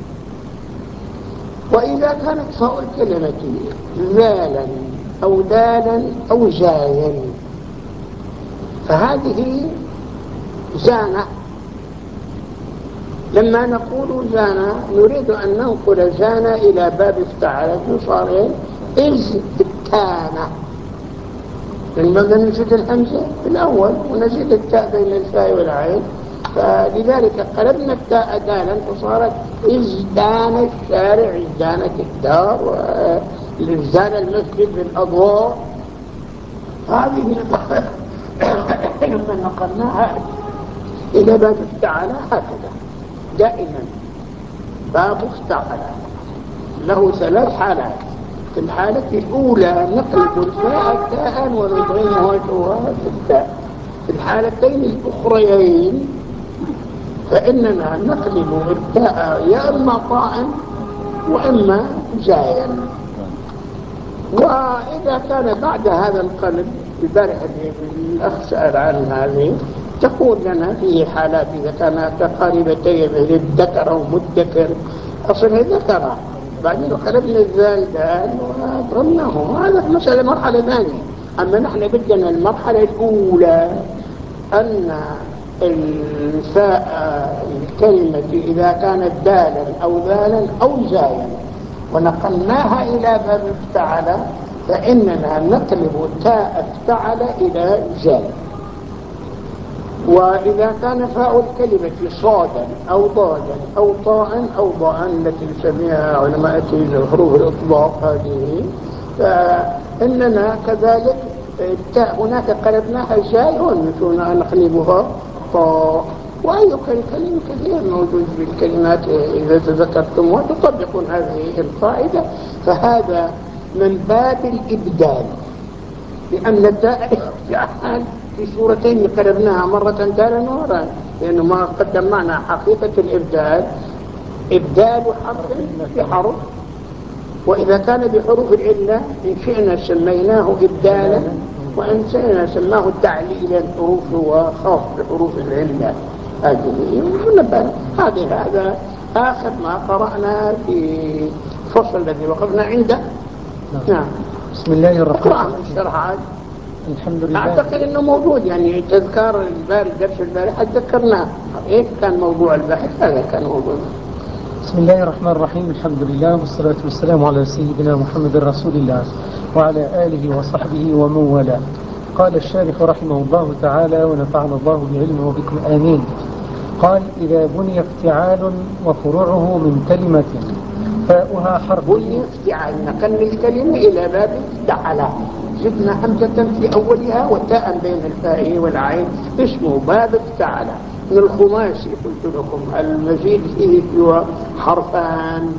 وإذا كانت فاء الكلمة ذالا أو دالا أو زايا فهذه زانة. لما نقول زانا نريد أن ننقل زانا إلى باب افتعل صار إذ كان، لماذا نزيد الهمزة في الأول ونزيد التاء بين الفاء والعين، فلذلك قلبنا التاء دالا فصارت ازدان الشارع، ازدانت الدار، وازدان المسجد بالأضواء. هذه لما نقلناها إلى باب افتعل هكذا. دائما باب افتعل له ثلاث حالات. في الحالة الأولى نقلب الفاء تاء ونضغمها جواها في التاء. في الحالتين الأخريين فإننا نقلب التاء يا إما طاء وإما زايا. وإذا كان بعد هذا القلب، البارحة الأخ سأل عن هذه، تكون لنا فيه حالات إذا كانت قاربتين للذكر أو مدكر، أصلا ذكر بعدين قلبنا الذال دال وضمناه، هذا مسألة مرحلة ثانية. أما نحن بدنا المرحلة الأولى أن الفاء الكلمة إذا كانت دالا أو ذالا أو زايا ونقلناها إلى باب افتعل فإننا نقلب تاء افتعل إلى زال. وإذا كان فاء الكلمة صادا أو ضادا أو طاء أو ضاء التي يسميها علماء التمييز حروف الإطلاق هذه، فإننا كذلك التاء هناك قلبناها زاي ونحن نقلبها طاء. وأي كلمة كثير موجود في الكلمات إذا تذكرتم وتطبقون هذه القاعدة، فهذا من باب الإبدال، لأن التاء في سورتين قلبناها مرة دالا وراء، لأنه ما قدم معنا حقيقة الإبدال، إبدال حرف بحرف. وإذا كان بحروف العلة إن شئنا سميناه إبدالا وإن شئنا سماه تعليلا، حروف وخاص بحروف العلة هذه. هذا آخر ما قرأنا في الفصل الذي وقفنا عنده. نعم. بسم الله الرحمن الرحيم. الشرح الحمد لله. أعتقد أنه موجود، يعني تذكار درس البارحة ذكرناه. إيه كان موضوع البحث؟ هذا كان موضوع. بسم الله الرحمن الرحيم. الحمد لله والصلاة والسلام على سيدنا محمد رسول الله وعلى آله وصحبه ومن والاه. قال الشارح رحمه الله تعالى ونفعنا الله بعلمه وبكم آمين. قال: إذا بني افتعال وفروعه من كلمة فاؤها حرف. بني افتعال، نقلنا الكلمة إلى باب افتعل، جبنا همزة في أولها وتاء بين الفاء والعين، اسمه باب افتعل. من الخماسي قلت لكم المزيد فيه حرفان.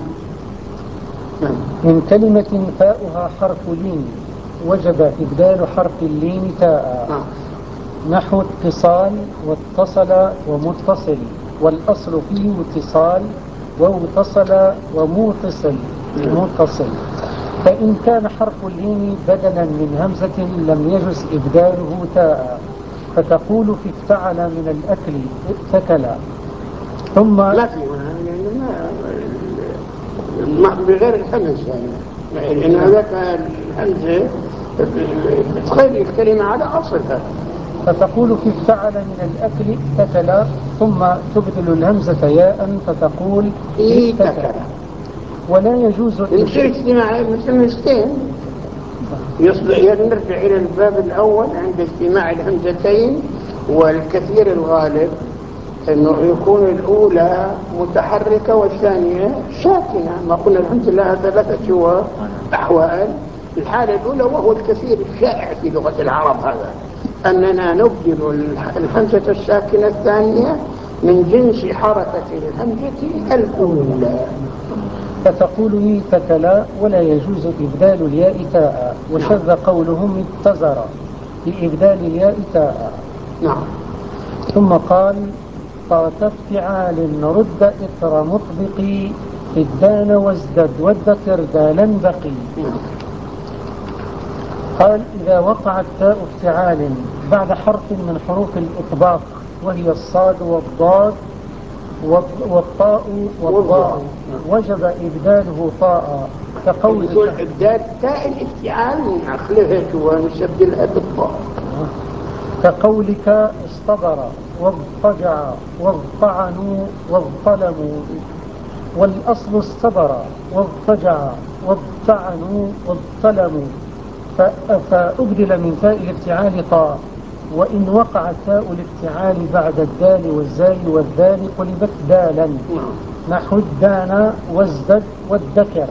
من كلمة فاؤها حرف لين وجب إبدال حرف اللين تاء، نحو اتصال واتصل ومتصل، والأصل فيه اتصال واتصل وموتصل متصل. فإن كان حرف اللين بدلا من همزة لم يجز إبداله تاء، فتقول في افتعل من الأكل اتكل. ثم لا في بغير الهمزة، يعني لأن هذاك الهمزة تخلي الكلمة على أصلها. فتقول في افتعل من الأكل اتكل، ثم تبدل الهمزة ياء فتقول اتكل. ولا يجوز يصير اجتماع مثلين. نرجع إلى الباب الأول عند اجتماع الهمزتين، والكثير الغالب أنه يكون الأولى متحركة والثانية ساكنة. ما قلنا الحمد لله ثلاثة أحوال. الحالة الأولى وهو الكثير الشائع في لغة العرب هذا، أننا نبدل الهمزة الساكنة الثانية من جنس حركة الهمزة الأولى. فتقول اتكلا، ولا يجوز إبدال الياء تاء. وشذ قولهم اتزر بإبدال الياء تاء. نعم. ثم قال: طرت افتعال رد إثر مطبقي الدان وازدد والذكر دالا بقي. قال: إذا وقعت تاء افتعال بعد حرف من حروف الإطباق وهي الصاد والضاد والطاء والضاء وجب إبداله طاء، كقول إبدال تاء الافتعال نخلها ونستبدلها بالطاء، كقولك اصطبر واضطجع واضطعنوا واضطلموا، والأصل اصطبر واضطجع واضطعنوا واضطلموا، فأبدل من تاء الافتعال طاء. وإن وقعت تاء الافتعال بعد الدال والزاي والذال قلبت دالا، نحو الدان وازدد والذكر.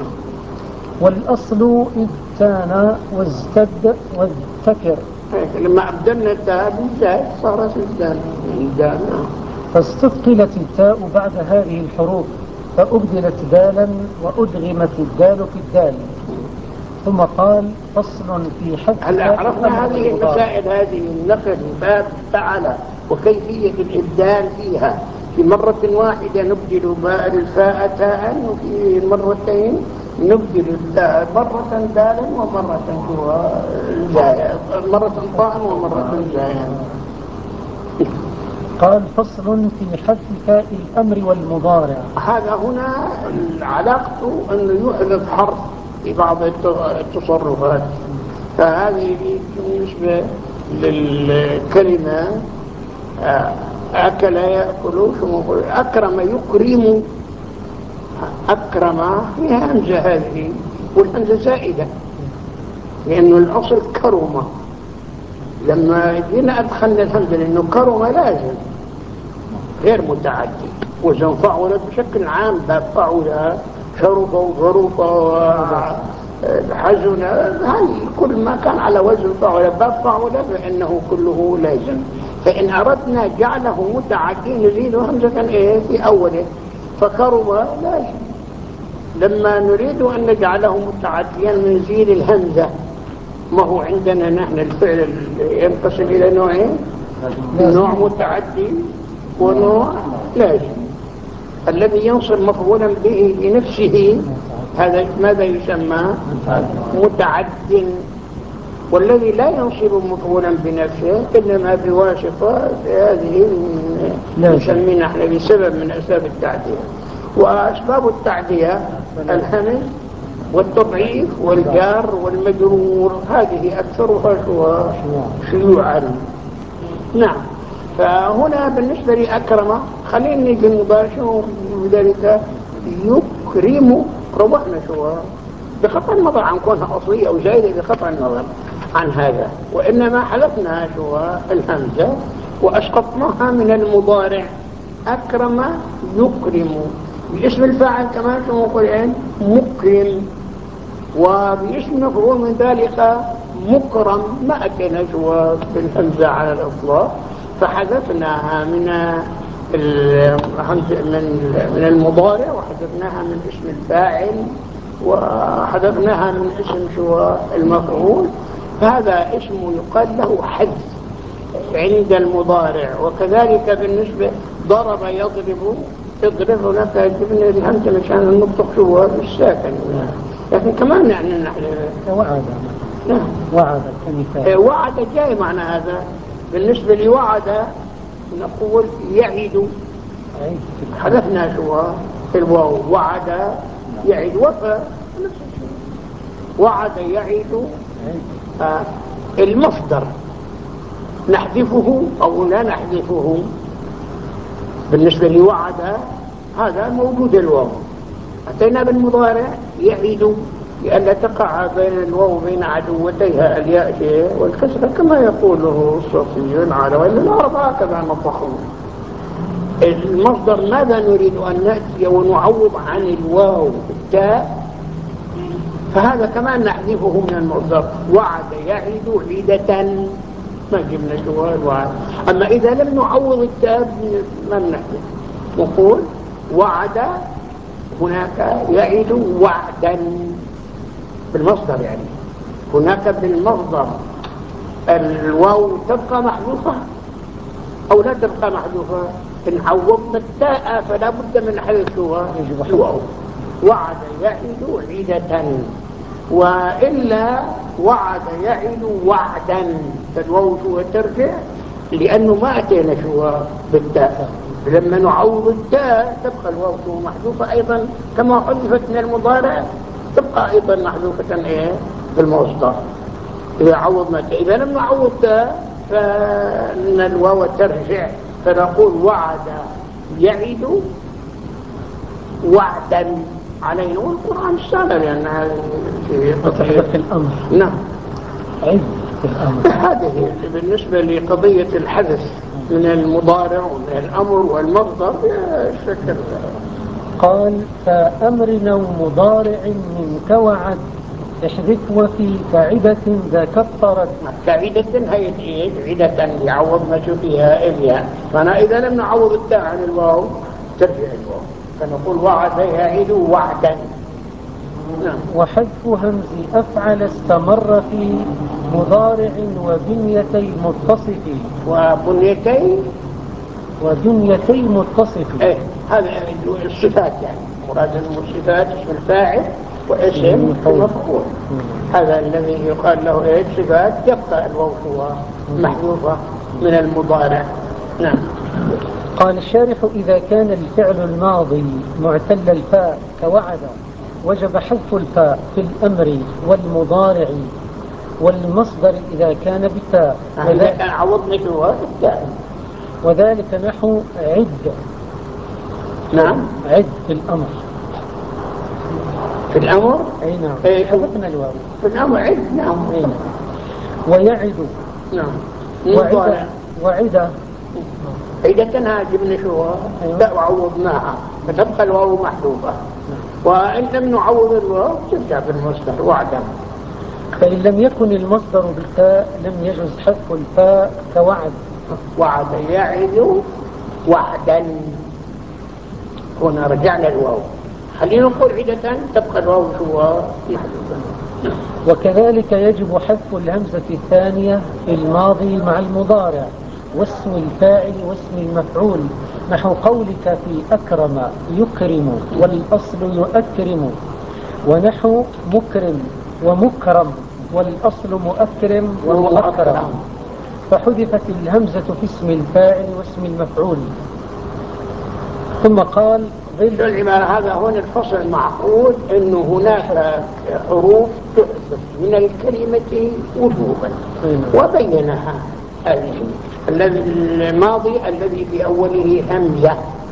والأصل ابتان وازدد والذكر. لما أبدلنا التاء بالزاي صارت الدال. فاستثقلت التاء بعد هذه الحروف فأبدلت دالا وأدغمت الدال في الدال. ثم قال: فصل في حذف. هلا عرفنا هذه المسائل، هذه النقل باب فعل وكيفية الإبدال فيها. في مرة واحدة نبدل الفاء تاء، وفي مرتين نبدل التاء مرة دالا ومرة زايا، مرة طاء ومرة زايا. قال: فصل في حذف فاء الأمر والمضارع. هذا هنا علاقته أنه يحذف حرف في بعض التصرفات. فهذه بالنسبة للكلمة أكل يأكل، أكرم يكرم، أكرم فيها همزة هذه، والهمزة زائدة لأنه الأصل كرمة، لما جينا أدخلنا الهمزة لأنه كرم لازم غير متعدي، وزن فعل بشكل عام باب فعل شرف وظروف وحزن، هذه كل ما كان على وزن فعل باب فعل فإنه كله لازم. فإن أردنا جعله متعدي نزيد همزة إيه في أوله، فكرم لازم. لما نريد أن نجعله متعديا نزيد الهمزة. ما هو عندنا نحن الفعل ينقسم إلى نوعين، نوع متعدي ونوع لازم. الذي ينصب مفعولا به لنفسه هذا ماذا يسمى؟ متعد. والذي لا ينصب مفعولا بنفسه إنما بواسطة هذه نسميه نحن بسبب من أسباب التعدية. وأسباب التعدية الهمز والتضعيف والجار والمجرور، هذه أكثرها شيوعا. نعم. فهنا بالنسبة لأكرم خلينا نجي مباشر وذلك يكرم روحنا بقطع النظر عن كونها أصلية أو زائدة، بقطع النظر عن هذا، وإنما حذفنا الهمزة وأسقطناها من المضارع. أكرم يكرم باسم الفاعل كمان نقول مكرم، وباسم مفعول من ذلك مكرم، ما أتينا بالهمزة على الإطلاق، فحذفناها من المضارع، وحذفناها من اسم الفاعل، وحذفناها من اسم المفعول. هذا اسم يقال له حذف عند المضارع. وكذلك بالنسبة ضرب يضرب هناك جبنا الهمزة مشان النطق بالساكن، لكن كمان يعني نحن وعد. نعم. وعد كمثال. وعد جاي معنى هذا. بالنسبة لوعد نقول يعد، حذفنا في الواو، وعد يعد، وفى نفس الشيء، وعد يعد. المصدر نحذفه أو لا نحذفه. بالنسبة لوعد هذا موجود الواو، أتينا بالمضارع يعد لأن تقع بين الواو بين عدوتيها الياء والكسرة كما يقوله الصوفي العرب، العرب هكذا نطقون. المصدر ماذا نريد أن نأتي ونعوض عن الواو التاء، فهذا كمان نحذفه من المصدر. وعد يعد عيدة، ما جبنا الوعد. أما إذا لم نعوض التاء ما نحذف، نقول وعد هناك يعد وعدا بالمصدر. يعني هناك بالمصدر الواو تبقى محذوفة أو لا تبقى محذوفة. إن عوضنا التاء فلا بد من حذف الواو. وعد يعد عيدة، وإلا وعد يعد وعدا فالواو ترجع، لأنه ما أتينا بالتاء. لما نعوض التاء تبقى الواو محذوفة أيضا كما حذفت من المضارع، تبقى أيضا محذوفة بالمصدر. إذا عوضنا التاء، إذا لم نعوض التاء فإن الواو ترجع، فنقول وعد يعد وعدا علينا. والقرآن السابق لأنها في قضية الأمر. نعم، عد في الأمر. هذه بالنسبة لقضية الحذف من المضارع ومن الأمر والمصدر الشكل. قال فأمر أو مضارع منك وعد يشرك وفي فعدة ذاك الطرد. فعدة هي عدة يعوض ما فيها الياء، فأنا إذا لم نعوض التاء عن الواو ترجع الواو، فنقول وعد يعد وعدا. نعم. وحذف همز أفعل استمر في مضارع وبنيتي متصف. وبنيتي متصف. هذا الصفات، يعني مراد الصفات اسم الفاعل واسم المفعول. هذا الذي يقال له صفات، يبقى الواو محذوفة من المضارع. نعم. قال الشارح إذا كان الفعل الماضي معتل الفاء كوعد وجب حذف الفاء في الأمر والمضارع والمصدر إذا كان بالتاء. وذلك نحو عد. نعم. عد في الأمر. في الأمر أي نعم. حذفنا الواو في الأمر عد. نعم. ويعد نعم. وعدة إذا كان جبنا شو وعوضناها فتبقى الواو محذوفة، وإن لم نعوض الواو ترجع بالمصدر وعدا. فإن لم يكن المصدر بالتاء لم يجوز حذف الفاء كوعد. وعد يعد وعدا، هنا رجعنا الواو. خلينا نقول عدة تبقى الواو شو محذوفة. وكذلك يجب حذف الهمزة الثانية في الماضي مع المضارع واسم الفاعل واسم المفعول، نحو قولك في أكرم يكرم والأصل يؤكرم، ونحو مكرم ومكرم والأصل مؤكرم ومؤكرم، فحذفت الهمزة في اسم الفاعل واسم المفعول. ثم قال العبارة هذا هون الفصل المعقود أنه هناك حروف تحذف من الكلمة وجوبا، وبينها هذه الماضي الذي في أوله همزة.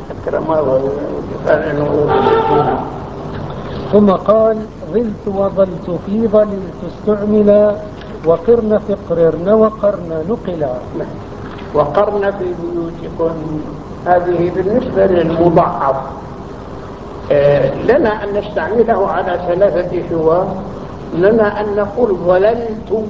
ثم قال ظلت وظلت في ظللت استعملا وقرن في قررن وقرن نقلا. وقرن في بيوتكم، هذه بالنسبة للمضاعف لنا أن نستعمله على ثلاثة شواء. لنا أن نقول ظللت،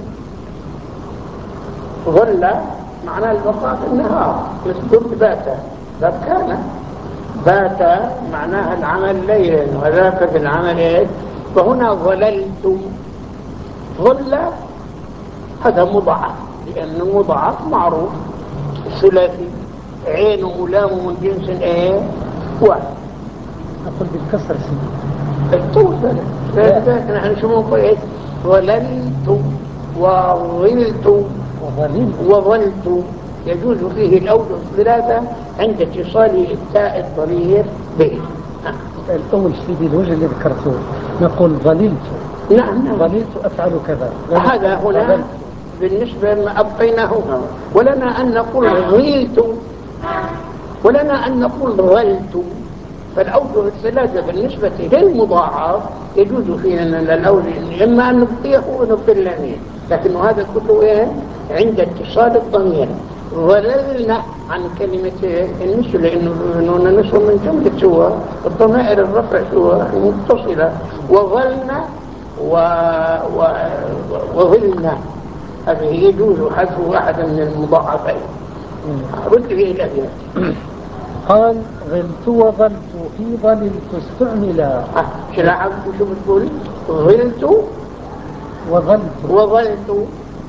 ظل معناه البقاء في النهار، مثل بات، بات كان، بات معناها العمل ليلا وذاك في العمل ايه. فهنا ظللت، ظل هذا مضاعف، لأن المضاعف معروف ثلاثي، عين ولام من جنس ايه واحد. أقول بالكسر الطول ذلك نحن شو نقول ايه؟ ظللت وظلت وظلت، يجوز فيه الأوجه الثلاثة عند اتصال التاء الضمير به. الأول شيء الوجه اللي ذكرته نقول ظللت. نعم ظللت أفعل كذا، هذا هنا بالنسبة ما أبقيناه. ولنا أن نقول ظلت، ولنا أن نقول ظلت. فالأوجه الثلاثة بالنسبة للمضاعف يجوز فينا الأوجه إما أن نبقيه ونبقي اللامين، لكن هذا كله إيه عند اتصال الضمير. ظللنا عن كلمة النسو، لأنه النسو من جملة سوى الضمائر الرفع سوى متصلة، وظلنا وظلنا، هذه يجوز حذف واحد من المضاعفين. رد به الأبيات. قال ظلت وظلت في ظللت استعملا. شو بتقول؟ ظلت وظلت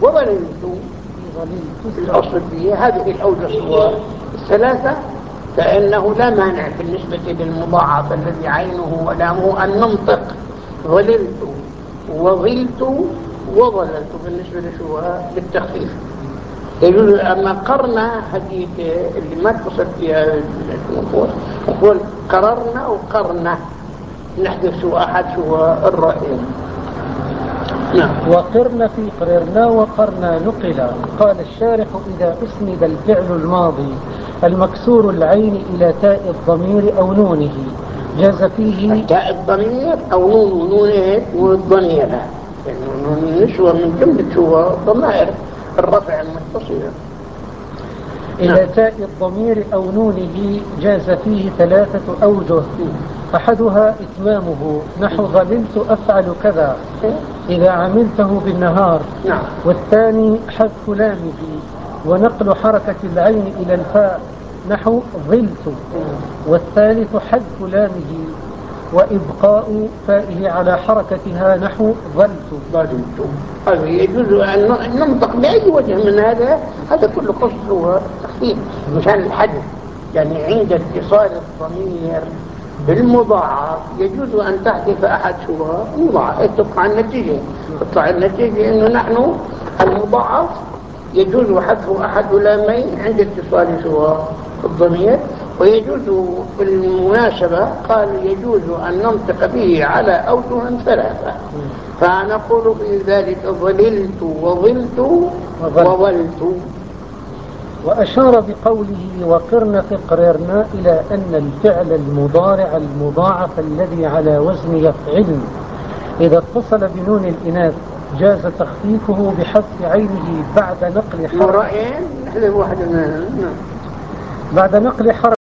الأصل فيه هذه الأوجه الثلاثة، فإنه لا مانع بالنسبة للمضاعف الذي عينه ولامه أن ننطق ظللت وظلت وظللت بالنسبة للتخفيف. يقول أما قرنا هذه اللي ما اتصل فيها نقول قررنا وقرنا، نحدث أحد الرأيين. نعم. وقرن في قررنا وقرنا نقلا. قال الشارح إذا أسند الفعل الماضي المكسور العين إلى تاء الضمير أو نونه جاز فيه تاء الضمير أو نونه والضمير، لأنه النسوة من جملة ضمائر الرفع المتصلة. إلى تاء الضمير أو نونه جاز فيه ثلاثة أوجه. أحدها إتمامه، نحو ظللت أفعل كذا إذا عملته بالنهار. والثاني حذف لامه ونقل حركة العين إلى الفاء، نحو ظلت. والثالث حذف لامه وإبقاء فائه على حركتها، نحو ظلت. هذا يجوز أن ننطق بأي وجه من هذا كله قصد هو تخفيف مشان الحدث. يعني عند اتصال الضمير بالمضاعف يجوز أن تحذف أحد مضاعف، تطلع النتيجة إنه نحن المضاعف يجوز حذف أحد لامين عند اتصال الضمير، ويجوز بالمناسبة قال يجوز أن ننطق به على أوجه ثلاثة، فنقول في ذلك ظللت وظلت وظلت. وأشار بقوله وقرن في قررنا إلى أن الفعل المضارع المضاعف الذي على وزن يفعل إذا اتصل بنون الإناث جاز تخفيفه بحذف عينه بعد نقل حرف ورأيين نحذف واحدة منهم. بعد نقل حرف